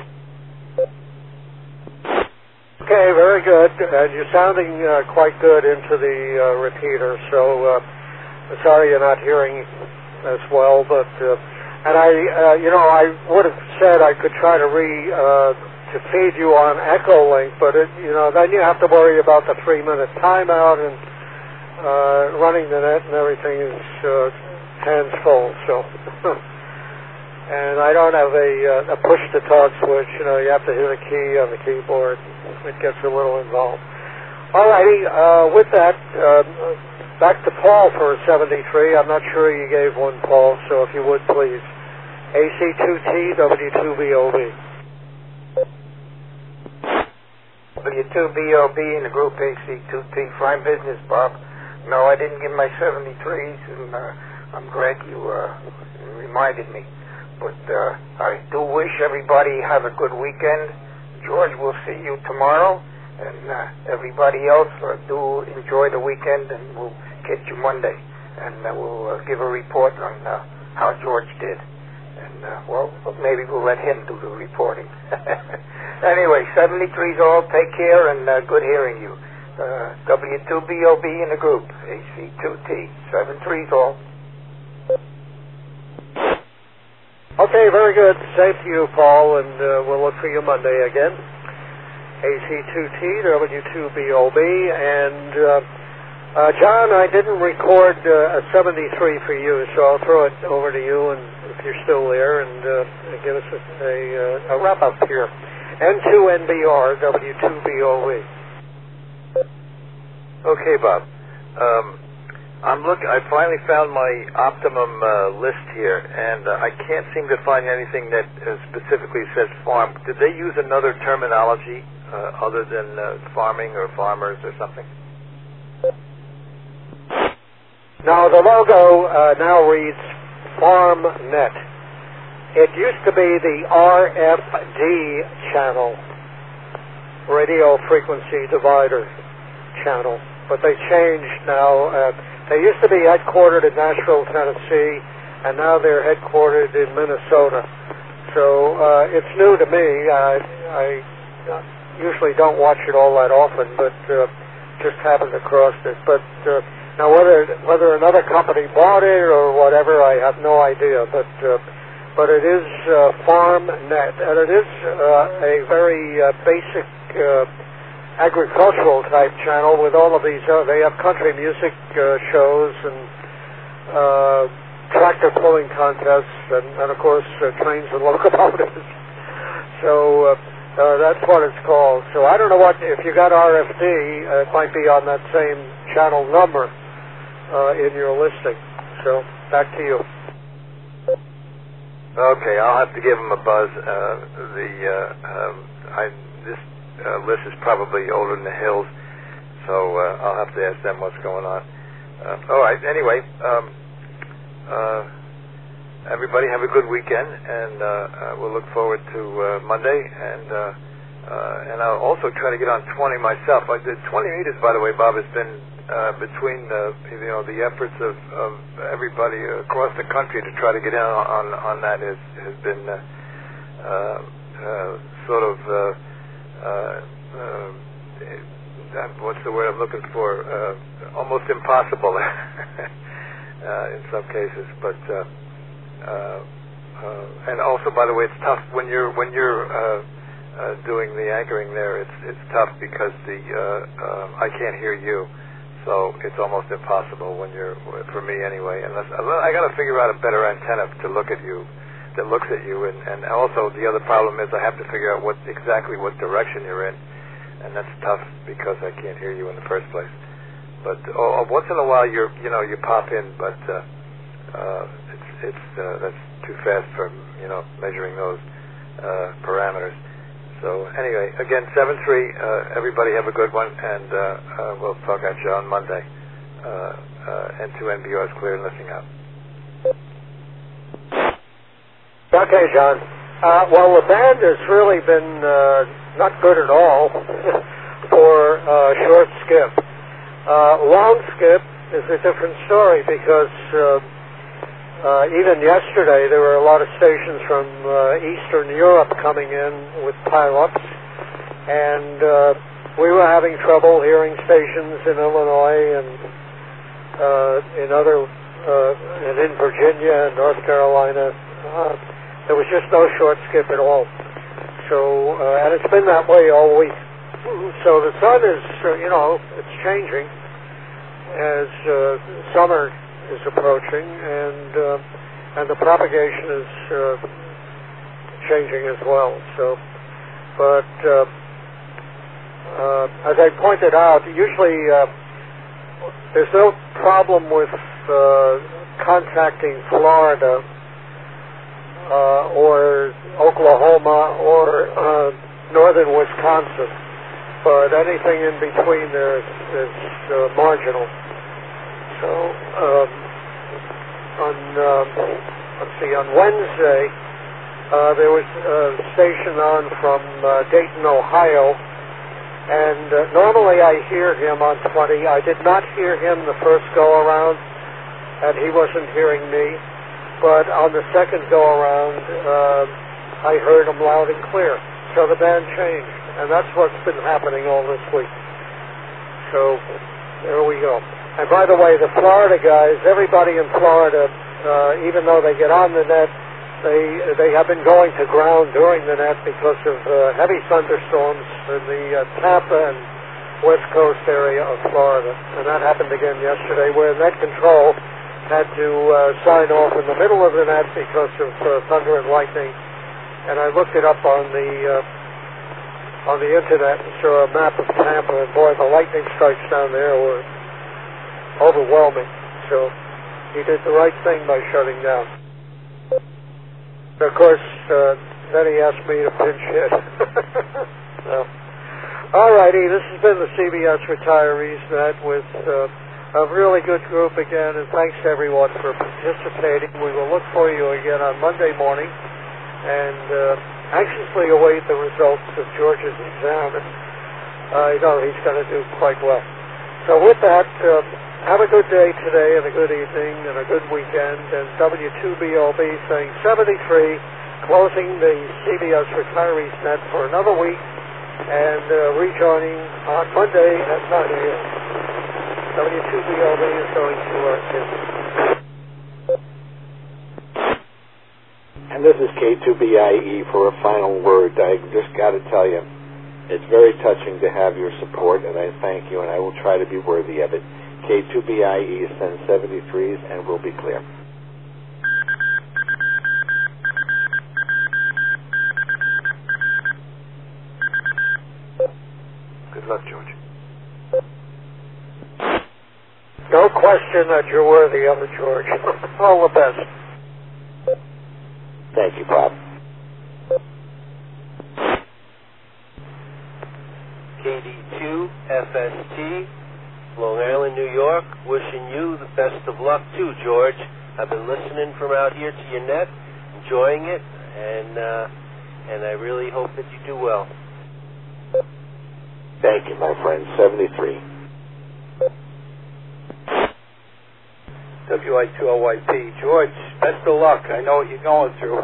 Okay, very good. And you're sounding uh, quite good into the uh, repeater, so uh, sorry you're not hearing as well. But uh, and I, uh, you know, I would have said I could try to re uh, to feed you on Echolink, but it, you know, then you have to worry about the three-minute timeout and uh, running the net and everything is uh, hands full. So. And I don't have a, uh, a push-to-talk switch. You know, you have to hit a key on the keyboard. It gets a little involved. All righty. Uh, with that, uh, back to Paul for seventy-three. I'm not sure you gave one, Paul, so if you would, please. A C two T, W two B O B. W two B O B in the group A C two T. Fine business, Bob. No, I didn't give my seventy-threes, and uh, I'm glad you uh, reminded me. But uh, I do wish everybody have a good weekend. George, we'll see you tomorrow. And uh, everybody else, uh, do enjoy the weekend, and we'll catch you Monday. And uh, we'll uh, give a report on uh, how George did. And, uh, well, maybe we'll let him do the reporting. Anyway, seventy-threes all, take care, and uh, good hearing you. Uh, W two B O B in the group, A C two T, seventy-threes all. Okay, very good. Same to you, Paul, and uh, we'll look for you Monday again. A C two T, W two B O B, and uh, uh, John, I didn't record uh, a seventy-three for you, so I'll throw it over to you, and if you're still there, and uh, give us a, a, a wrap-up here. N two N B R, W two B O E. Okay, Bob. Um, I'm look. I finally found my optimum uh, list here, and uh, I can't seem to find anything that uh, specifically says farm. Did they use another terminology uh, other than uh, farming or farmers or something? Now, the logo uh, now reads FarmNet. It used to be the R F D channel, Radio Frequency Divider channel, but they changed now. Uh, they used to be headquartered in Nashville, Tennessee, and now they're headquartered in Minnesota. So uh, it's new to me. I, I usually don't watch it all that often, but uh, just happened across it. But uh, now whether whether another company bought it or whatever, I have no idea. But uh, but it is uh, FarmNet, and it is uh, a very uh, basic uh, agricultural type channel with all of these. Uh, they have country music uh, shows and uh, tractor pulling contests, and, and of course uh, trains and locomotives. So uh, uh, that's what it's called. So I don't know what if you got R F D, uh, it might be on that same channel number uh, in your listing. So back to you. Okay, I'll have to give them a buzz. Uh, the uh, um, I this. Uh, list is probably older than the hills, so uh, I'll have to ask them what's going on. Uh, all right, anyway, um, uh, everybody have a good weekend, and uh, uh, we'll look forward to uh, Monday, and uh, uh, and I'll also try to get on twenty myself. I did twenty meters, by the way, Bob, has been uh, between the, you know, the efforts of, of everybody across the country to try to get in on, on that has, has been uh, uh, uh, sort of uh, Uh, uh, what's the word I'm looking for? Uh, almost impossible uh, in some cases. But uh, uh, uh, and also, by the way, it's tough when you're when you're uh, uh, doing the anchoring there. It's it's tough because the uh, uh, I can't hear you, so it's almost impossible when you're for me anyway. Unless I got to figure out a better antenna to look at you. That looks at you, and, and also the other problem is I have to figure out what exactly what direction you're in, and that's tough because I can't hear you in the first place. But oh, once in a while you're you know you pop in, but uh, uh, it's it's uh, that's too fast for you know measuring those uh, parameters. So anyway, again, seven three. Uh, everybody have a good one, and uh, uh, we'll talk at you on Monday. Uh, uh, N two N B R is clear and listening out. Okay, John. Uh, well, the band has really been uh, not good at all for uh, short skip. Uh, long skip is a different story because uh, uh, even yesterday there were a lot of stations from uh, Eastern Europe coming in with pileups, and uh, we were having trouble hearing stations in Illinois and uh, in other uh, and in Virginia and North Carolina. Uh, There was just no short skip at all. So, uh, and it's been that way all week. So the sun is, uh, you know, it's changing as uh, summer is approaching, and uh, and the propagation is uh, changing as well. So, but uh, uh, as I pointed out, usually uh, there's no problem with uh, contacting Florida Uh, or Oklahoma or uh, northern Wisconsin, but anything in between there is, is uh, marginal. So um, on uh, let's see, on Wednesday uh, there was a station on from uh, Dayton, Ohio, and uh, normally I hear him on twenty. I did not hear him the first go around, and he wasn't hearing me. But on the second go-around, uh, I heard them loud and clear. So the band changed, and that's what's been happening all this week. So there we go. And by the way, the Florida guys, everybody in Florida, uh, even though they get on the net, they they have been going to ground during the net because of uh, heavy thunderstorms in the uh, Tampa and West Coast area of Florida. And that happened again yesterday, where net control had to uh, sign off in the middle of the net because of uh, thunder and lightning. And I looked it up on the uh, on the internet and saw a map of Tampa, and boy, the lightning strikes down there were overwhelming. So he did the right thing by shutting down. And of course, uh, then he asked me to pinch hit. So, all righty, this has been the C B S Retirees Net with uh, a really good group again, and thanks to everyone for participating. We will look for you again on Monday morning, and uh, anxiously await the results of George's exam. I know he's going to do quite well. So with that, uh, have a good day today, and a good evening, and a good weekend, and W two B L B saying seventy-three, closing the C B S Retirees Net for another week, and uh, rejoining on Monday at nine a.m. W two B L B is going to our business. And this is K two B I E for a final word. I just got to tell you, it's very touching to have your support, and I thank you, and I will try to be worthy of it. K two B I E sends seventy-threes, and we'll be clear. Good luck, George. No question that you're worthy of it, George. All the best. Thank you, Bob. K D two F S T, Long Island, New York, wishing you the best of luck too, George. I've been listening from out here to your net, enjoying it, and uh, and I really hope that you do well. Thank you, my friend. seventy-three. W I two L Y P. George, best of luck. I know what you're going through.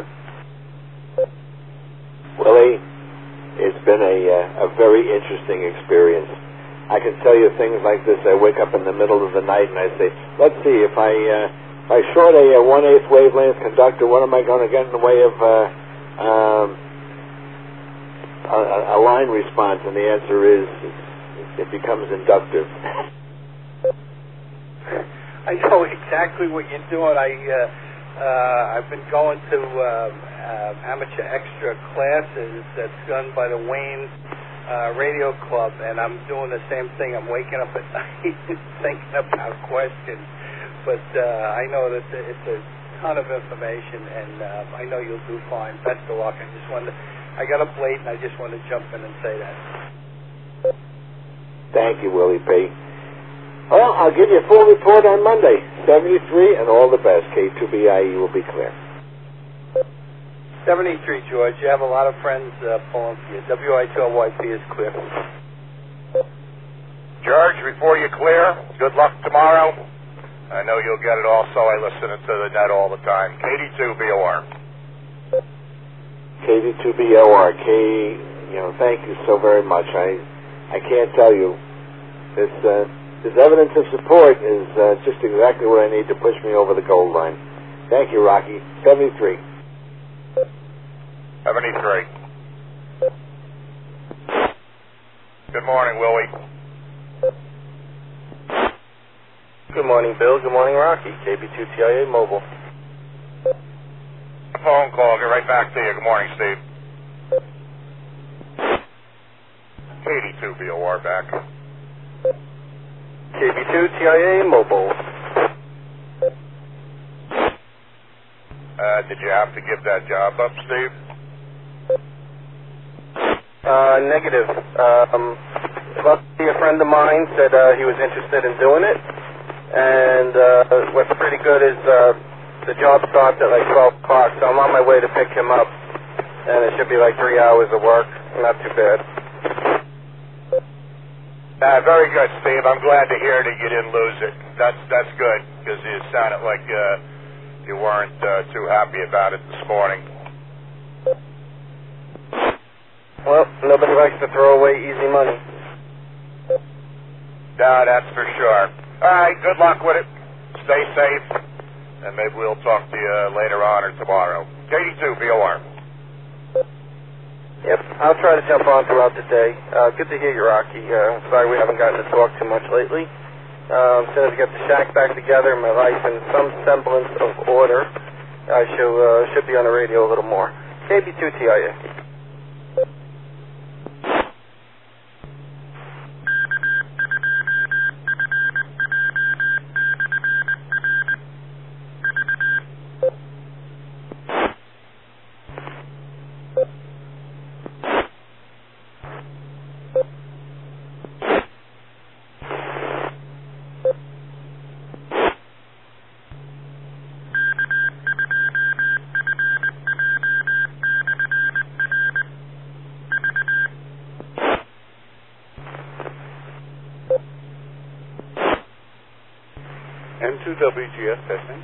Willie, it's been a, uh, a very interesting experience. I can tell you things like this. I wake up in the middle of the night and I say, let's see, if I uh, if I short a, a one-eighth wavelength conductor, what am I going to get in the way of uh, um, a, a line response? And the answer is it becomes inductive. I know exactly what you're doing. I, uh, uh, I've been going to uh, uh, amateur extra classes that's done by the Wayne uh, Radio Club, and I'm doing the same thing. I'm waking up at night thinking about questions. But uh, I know that it's a ton of information, and uh, I know you'll do fine. Best of luck. I just wanted to, I got up late, and I just wanted to jump in and say that. Thank you, Willie P. Well, I'll give you a full report on Monday. seventy-three, and all the best. K two B I E will be clear. seventy-three, George. You have a lot of friends uh, pulling for you. W I two L Y P is clear. George, before you clear, good luck tomorrow. I know you'll get it also. I listen to the net all the time. K D two B O R. K D two B O R. K, you know, thank you so very much. I I can't tell you. This, uh, this evidence of support is uh, just exactly what I need to push me over the goal line. Thank you, Rocky. seventy-three. seventy-three. Good morning, Willie. Good morning, Bill. Good morning, Rocky. K B two T I A Mobile. Phone call. Get right back to you. Good morning, Steve. K D two B O R back. K B two T I A Mobile. Uh, did you have to give that job up, Steve? Uh, negative. Um, luckily, a friend of mine said uh, he was interested in doing it. And uh, what's pretty good is uh, the job starts at like twelve o'clock, so I'm on my way to pick him up. And it should be like three hours of work. Not too bad. Uh, very good, Steve. I'm glad to hear that you didn't lose it. That's that's good, because it sounded like uh, you weren't uh, too happy about it this morning. Well, nobody likes to throw away easy money. No, that's for sure. All right, good luck with it. Stay safe, and maybe we'll talk to you later on or tomorrow. K D two B O R. Yep, I'll try to jump on throughout the day. Uh, good to hear you, Rocky. Uh, sorry we haven't gotten to talk too much lately. Uh, as soon as I get the shack back together, my life in some semblance of order, I shall, uh, should be on the radio a little more. K B two T I A. two W G S testing.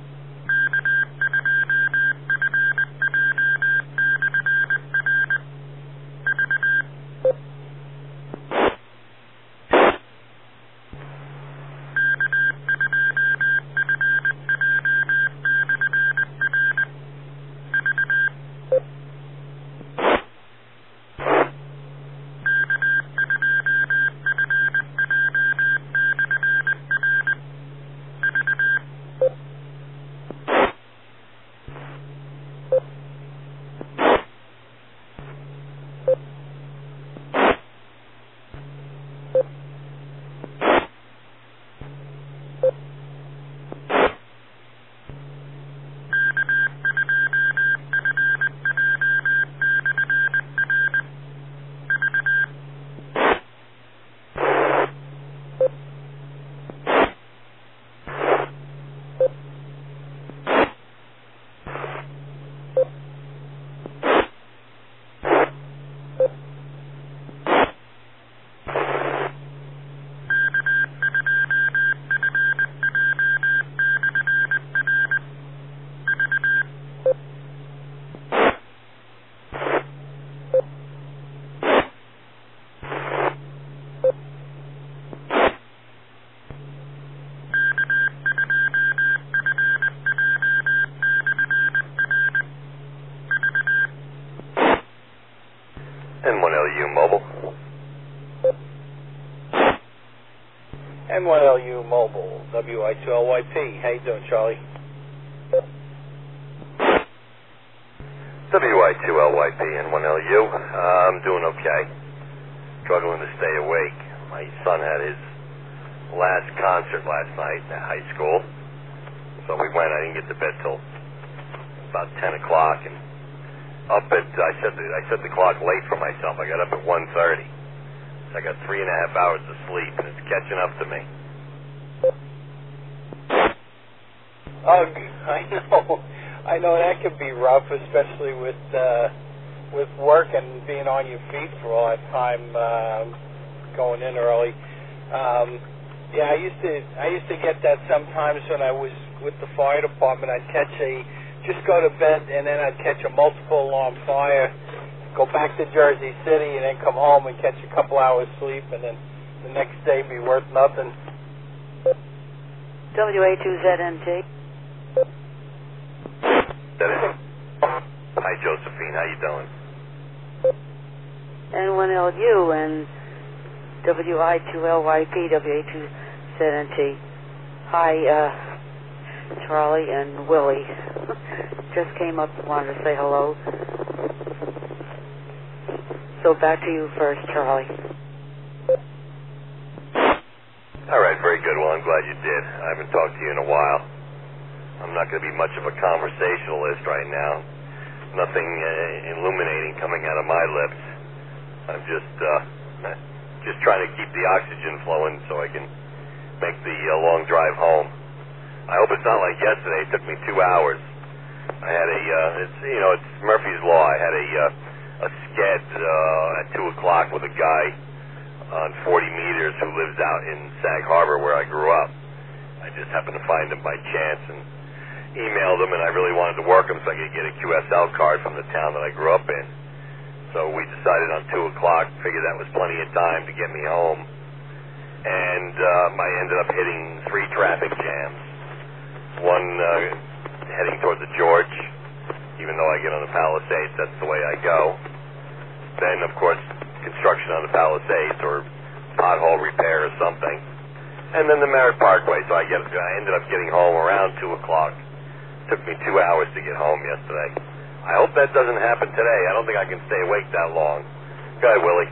N one L U Mobile. N one L U Mobile, W I two L Y P. How you doing, Charlie? W I two L Y P, N one L U. Uh, I'm doing okay. Struggling to stay awake. My son had his last concert last night at high school. So we went. I didn't get to bed till about ten o'clock. And up at, I set the, I set the clock late for myself. I got up at one thirty. So I got three and a half hours of sleep, and it's catching up to me. Oh, I know. I know that could be rough, especially with uh, with work and being on your feet for all that time, uh, going in early. Um, yeah, I used to I used to get that sometimes when I was with the fire department. I'd catch a just go to bed, and then I'd catch a multiple alarm fire, go back to Jersey City, and then come home and catch a couple hours sleep, and then the next day be worth nothing. W A two Z N T. Hi, Josephine. How you doing? N one L U and W I two L Y P, W A two Z N T. Hi, uh, Charlie and Willie. Just came up and wanted to say hello. So back to you first, Charlie. All right, very good. Well, I'm glad you did. I haven't talked to you in a while. I'm not going to be much of a conversationalist right now. Nothing uh, illuminating coming out of my lips. I'm just uh, just trying to keep the oxygen flowing so I can make the uh, long drive home. I hope it's not like yesterday. It took me two hours. I had a, uh, it's you know, it's Murphy's Law. I had a uh, a sked uh, at two o'clock with a guy on forty meters who lives out in Sag Harbor where I grew up. I just happened to find him by chance and emailed him, and I really wanted to work him so I could get a Q S L card from the town that I grew up in. So we decided on two o'clock, figured that was plenty of time to get me home. And um, I ended up hitting three traffic jams. One uh, heading toward the George, even though I get on the Palisades, that's the way I go. Then, of course, construction on the Palisades or pothole repair or something. And then the Merritt Parkway, so I, get, I ended up getting home around two o'clock. Took me two hours to get home yesterday. I hope that doesn't happen today. I don't think I can stay awake that long. Go ahead, Willie.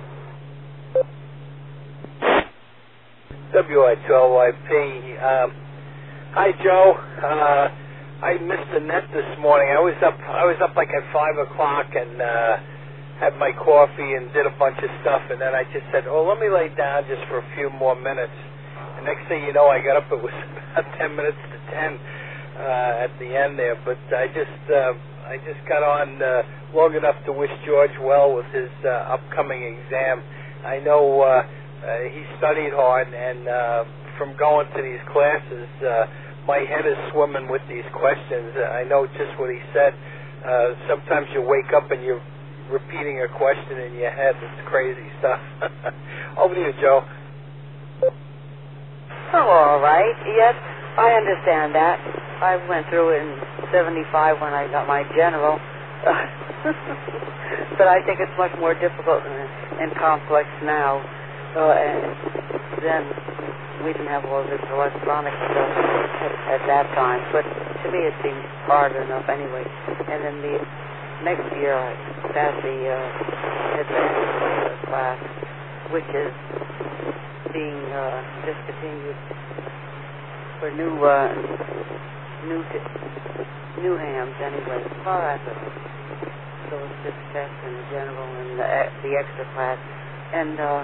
W I two L Y P. Um, hi, Joe. Uh, I missed the net this morning. I was up. I was up like at five o'clock and uh, had my coffee and did a bunch of stuff. And then I just said, "Oh, let me lay down just for a few more minutes." And next thing you know, I got up. It was about ten minutes to ten. Uh, at the end there, but I just uh, I just got on uh, long enough to wish George well with his uh, upcoming exam. I know uh, uh, he studied hard, and uh, from going to these classes, uh, my head is swimming with these questions. I know just what he said. Uh, sometimes you wake up and you're repeating a question in your head. It's crazy stuff. Over to you, Joe. Oh, all right. Yes, I understand that. I went through it in seventy-five when I got my general. But I think it's much more difficult and, and complex now. Uh, and then we didn't have all this electronic stuff at, at that time. But to me, it seemed hard enough anyway. And then the next year, I passed the uh, advanced class, which is being uh, discontinued for new uh, new new hams anyway. Well, that's it. So it's just test and the general and the, the extra class. And uh,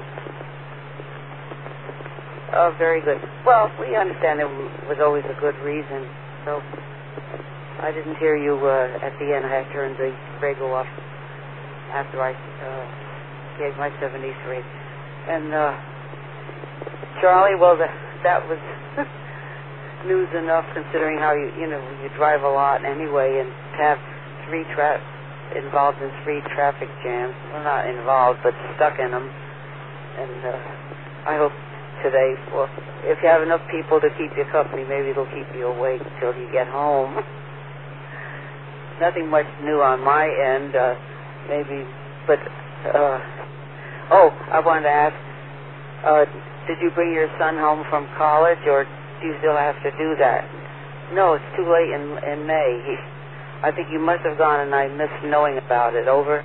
oh, very good. Well, we understand there was always a good reason. So I didn't hear you uh, at the end. I had turned the radio off after I uh, gave my seventy-three. And uh, Charlie, well, the, that was news enough considering how you, you know, you drive a lot anyway, and to have three tra- involved in three traffic jams. Well, not involved, but stuck in them. And uh, I hope today, well, if you have enough people to keep you company, maybe it'll keep you awake till you get home. Nothing much new on my end, uh, maybe, but, uh, oh, I wanted to ask, uh, did you bring your son home from college, or do you still have to do that? No, it's too late in, in May. He, I think you must have gone, and I missed knowing about it. Over?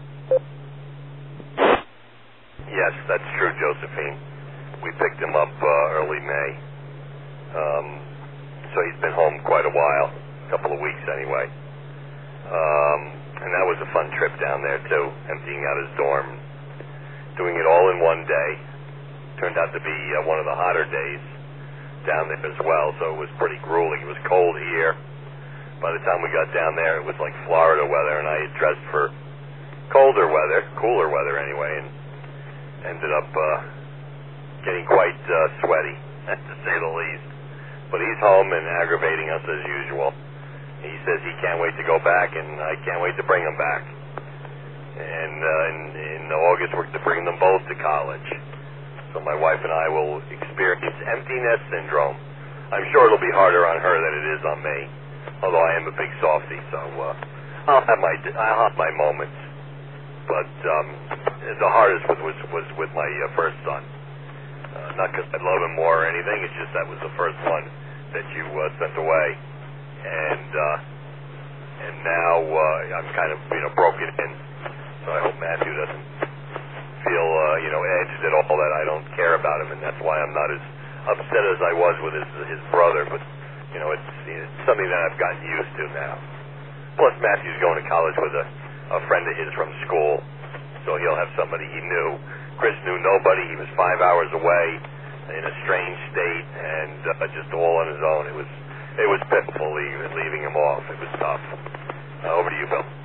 Yes, that's true, Josephine. We picked him up uh, early May. Um, so he's been home quite a while, a couple of weeks anyway. Um, and that was a fun trip down there, too, emptying out his dorm, doing it all in one day. Turned out to be uh, one of the hotter days down there as well, so it was pretty grueling. It was cold here. By the time we got down there, it was like Florida weather, and I had dressed for colder weather, cooler weather anyway, and ended up uh, getting quite uh, sweaty, to say the least. But he's home and aggravating us as usual. He says he can't wait to go back, and I can't wait to bring him back. And uh, in, in August, we're to bring them both to college. So my wife and I will experience empty nest syndrome. I'm sure it'll be harder on her than it is on me, although I am a big softie, so uh, I'll have my I'll have my moments. But um, the hardest was was, was with my uh, first son. Uh, not because I love him more or anything. It's just that was the first one that you uh, sent away, and uh, and now uh, I'm kind of you know broken in. So I hope Matthew doesn't feel uh, you know edged at all that I don't care about him, and that's why I'm not as upset as I was with his his brother. But you know it's, it's something that I've gotten used to now. Plus Matthew's going to college with a, a friend of his from school, so he'll have somebody he knew. Chris knew nobody. He was five hours away in a strange state and uh, just all on his own. It was it was pitiful leaving, leaving him off. It was tough. Uh, over to you, Bill.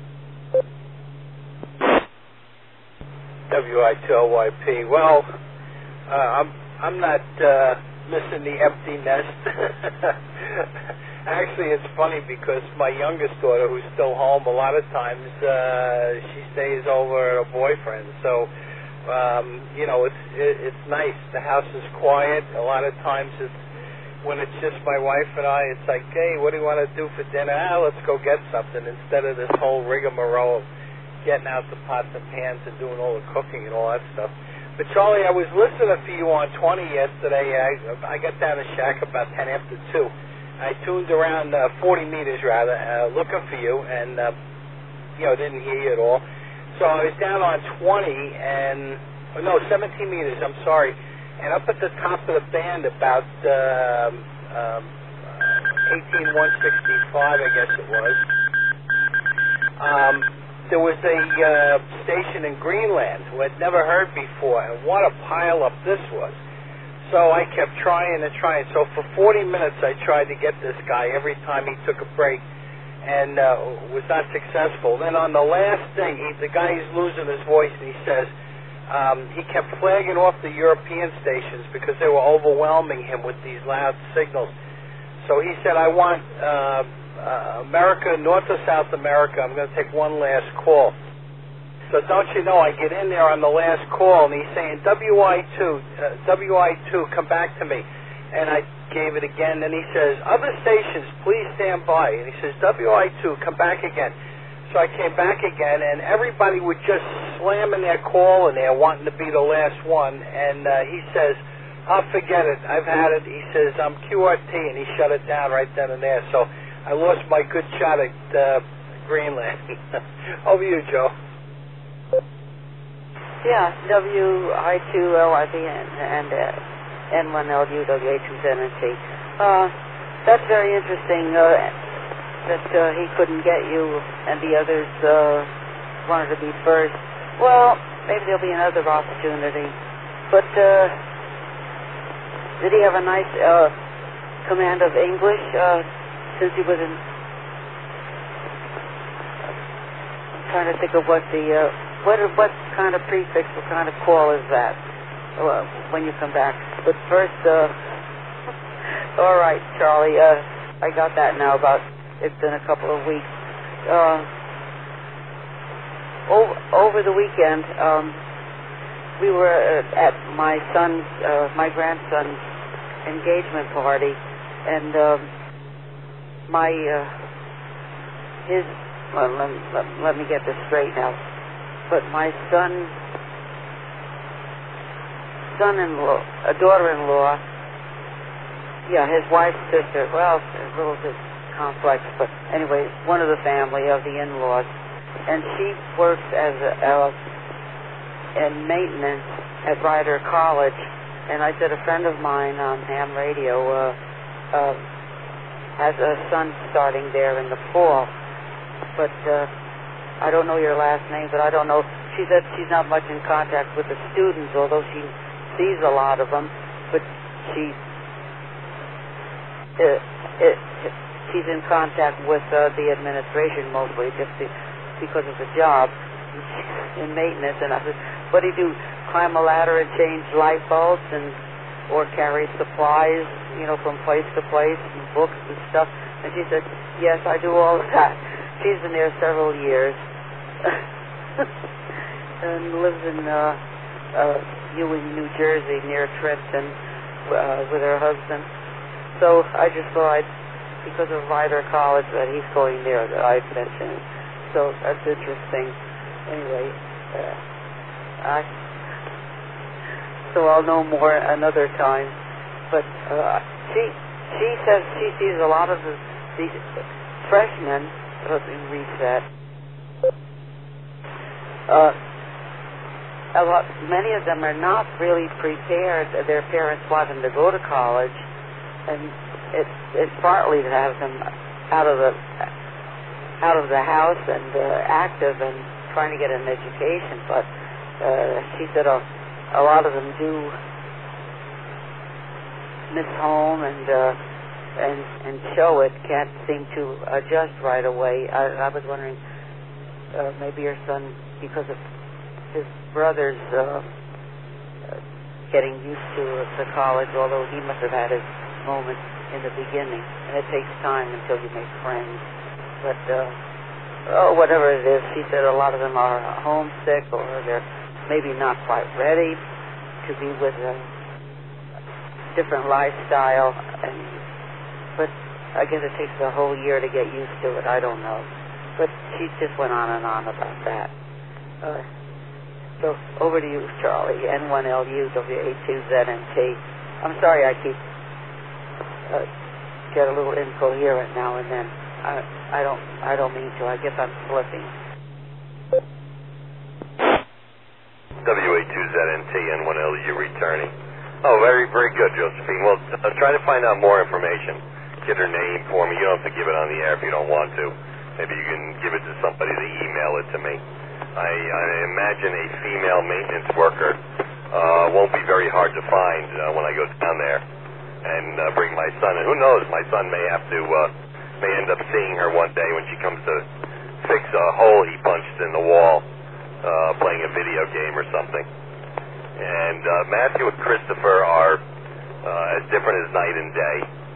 W I two L Y P. Well, uh, I'm I'm not uh, missing the empty nest. Actually, it's funny because my youngest daughter, who's still home, a lot of times uh, she stays over at a boyfriend. So, um, you know, it's it, it's nice. The house is quiet. A lot of times, it's when it's just my wife and I. It's like, hey, what do you want to do for dinner? Ah, let's go get something. Instead of this whole rigmarole of getting out the pots and pans and doing all the cooking and all that stuff. But Charlie, I was listening for you on twenty yesterday. I I got down to shack about ten after two. I tuned around uh, forty meters rather, uh, looking for you, and uh, you know didn't hear you at all. So I was down on twenty and oh, no seventeen meters. I'm sorry, and up at the top of the band about um, um, eighteen one sixty-five, I guess it was. Um, there was a uh, station in Greenland who I'd never heard before, and what a pile up this was. So I kept trying and trying. So for forty minutes I tried to get this guy every time he took a break, and uh, was not successful. Then on the last thing, he, the guy is losing his voice, and he says um, he kept flagging off the European stations because they were overwhelming him with these loud signals. So he said, I want uh, uh, America, North or South America. I'm going to take one last call. So don't you know, I get in there on the last call, and he's saying, W I two, uh, W I two, come back to me. And I gave it again, and he says, other stations, please stand by. And he says, W I two, come back again. So I came back again, and everybody would just slam in their call in there, wanting to be the last one. And uh, he says, I'll forget it. I've had it. He says, I'm Q R T, and he shut it down right then and there. So I lost my good shot at uh, Greenland. Over you, Joe. Yeah, W I two L I B and uh, N one L U W A two Z N T. Uh, that's very interesting uh, that uh, he couldn't get you and the others uh, wanted to be first. Well, maybe there'll be another opportunity. But uh, did he have a nice uh, command of English uh, since he was in... I'm trying to think of what the... Uh, What what kind of prefix, what kind of call is that uh, when you come back? But first, uh, all right, Charlie, uh, I got that now. About it's been a couple of weeks. Uh, over, over the weekend, um, we were at my son's, uh, my grandson's engagement party, and um, my uh, his. Well, let, let, let me get this straight now. But my son, son-in-law, a daughter-in-law, yeah, his wife's sister, well, a little bit complex, but anyway, one of the family of the in-laws, and she works as a, uh, in maintenance at Rider College, and I said a friend of mine on ham radio uh, uh, has a son starting there in the fall, but... Uh, I don't know your last name, but I don't know. She said she's not much in contact with the students, although she sees a lot of them. But she, uh, it, she's in contact with uh, the administration mostly, just to, because of the job in maintenance. And I said, what do you do? Climb a ladder and change light bulbs, and or carry supplies, you know, from place to place, and books and stuff. And she said, yes, I do all of that. She's been there several years. And lives in uh, uh, Ewing, New Jersey, near Trenton, uh, with her husband. So I just thought, I'd, because of Rider College, that he's going there, that I'd mention it. So that's interesting. Anyway, uh, I, so I'll know more another time. But uh, she she says she sees a lot of the, the freshmen. Let me read that. Uh, a lot, many of them are not really prepared. Their parents want them to go to college, and it's it's partly to have them out of the out of the house and uh, active and trying to get an education. But uh, she said a, a lot of them do miss home and uh, and and show it. Can't seem to adjust right away. I, I was wondering. Uh, maybe your son, because of his brother's uh, uh, getting used to the college, although he must have had his moments in the beginning, and it takes time until you make friends. But, uh, oh, whatever it is, he said a lot of them are homesick, or they're maybe not quite ready to be with a different lifestyle. And, but I guess it takes a whole year to get used to it. I don't know. But she just went on and on about that. Uh, so over to you, Charlie. N one L U W A two Z N T. I'm sorry I keep uh, get a little incoherent now and then. I, I don't I don't mean to. I guess I'm slipping. W A two Z N T N one L U returning. Oh, very very good, Josephine. Well, uh, try to find out more information. Get her name for me. You don't have to give it on the air if you don't want to. Maybe you can give it to somebody to email it to me. I, I imagine a female maintenance worker uh, won't be very hard to find uh, when I go down there and uh, bring my son. And who knows, my son may have to, uh, may end up seeing her one day when she comes to fix a hole he punched in the wall uh, playing a video game or something. And uh, Matthew and Christopher are uh, as different as night and day.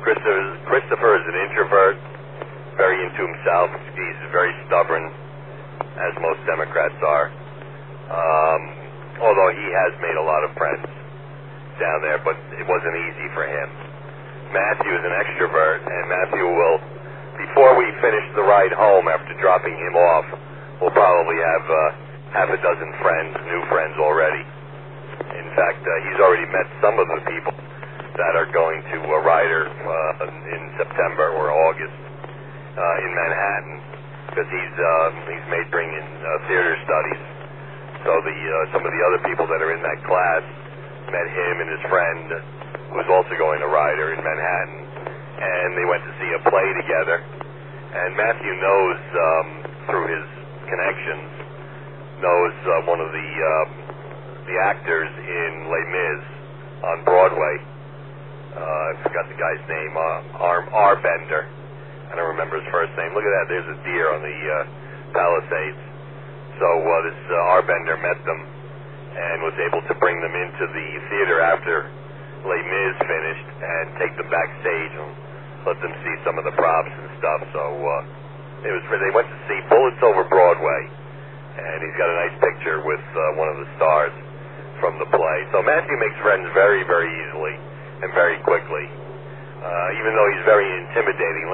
Christopher, Christopher is an introvert, very into himself. He's very stubborn, as most Democrats are. Um, although he has made a lot of friends down there, but it wasn't easy for him. Matthew is an extrovert, and Matthew will, before we finish the ride home after dropping him off, we'll probably have uh, half a dozen friends, new friends already. In fact, uh, he's already met some of the people that are going to a Ryder uh, in September or August uh, in Manhattan, because he's uh, he's majoring in uh, theater studies. So the uh, some of the other people that are in that class met him and his friend, who was also going to Ryder in Manhattan, and they went to see a play together. And Matthew knows, um, through his connections, knows uh, one of the uh, the actors in Les Mis on Broadway. Uh, I forgot the guy's name, uh, Arm R. Bender. I don't remember his first name. Look at that, there's a deer on the uh, Palisades. So uh, this uh, R. Bender met them and was able to bring them into the theater after Les Mis finished and take them backstage and let them see some of the props and stuff. So uh, it was they went to see Bullets Over Broadway, and he's got a nice picture with uh, one of the stars from the play. So Matthew makes friends very, very easily and very quickly, uh, even though he's very intimidating.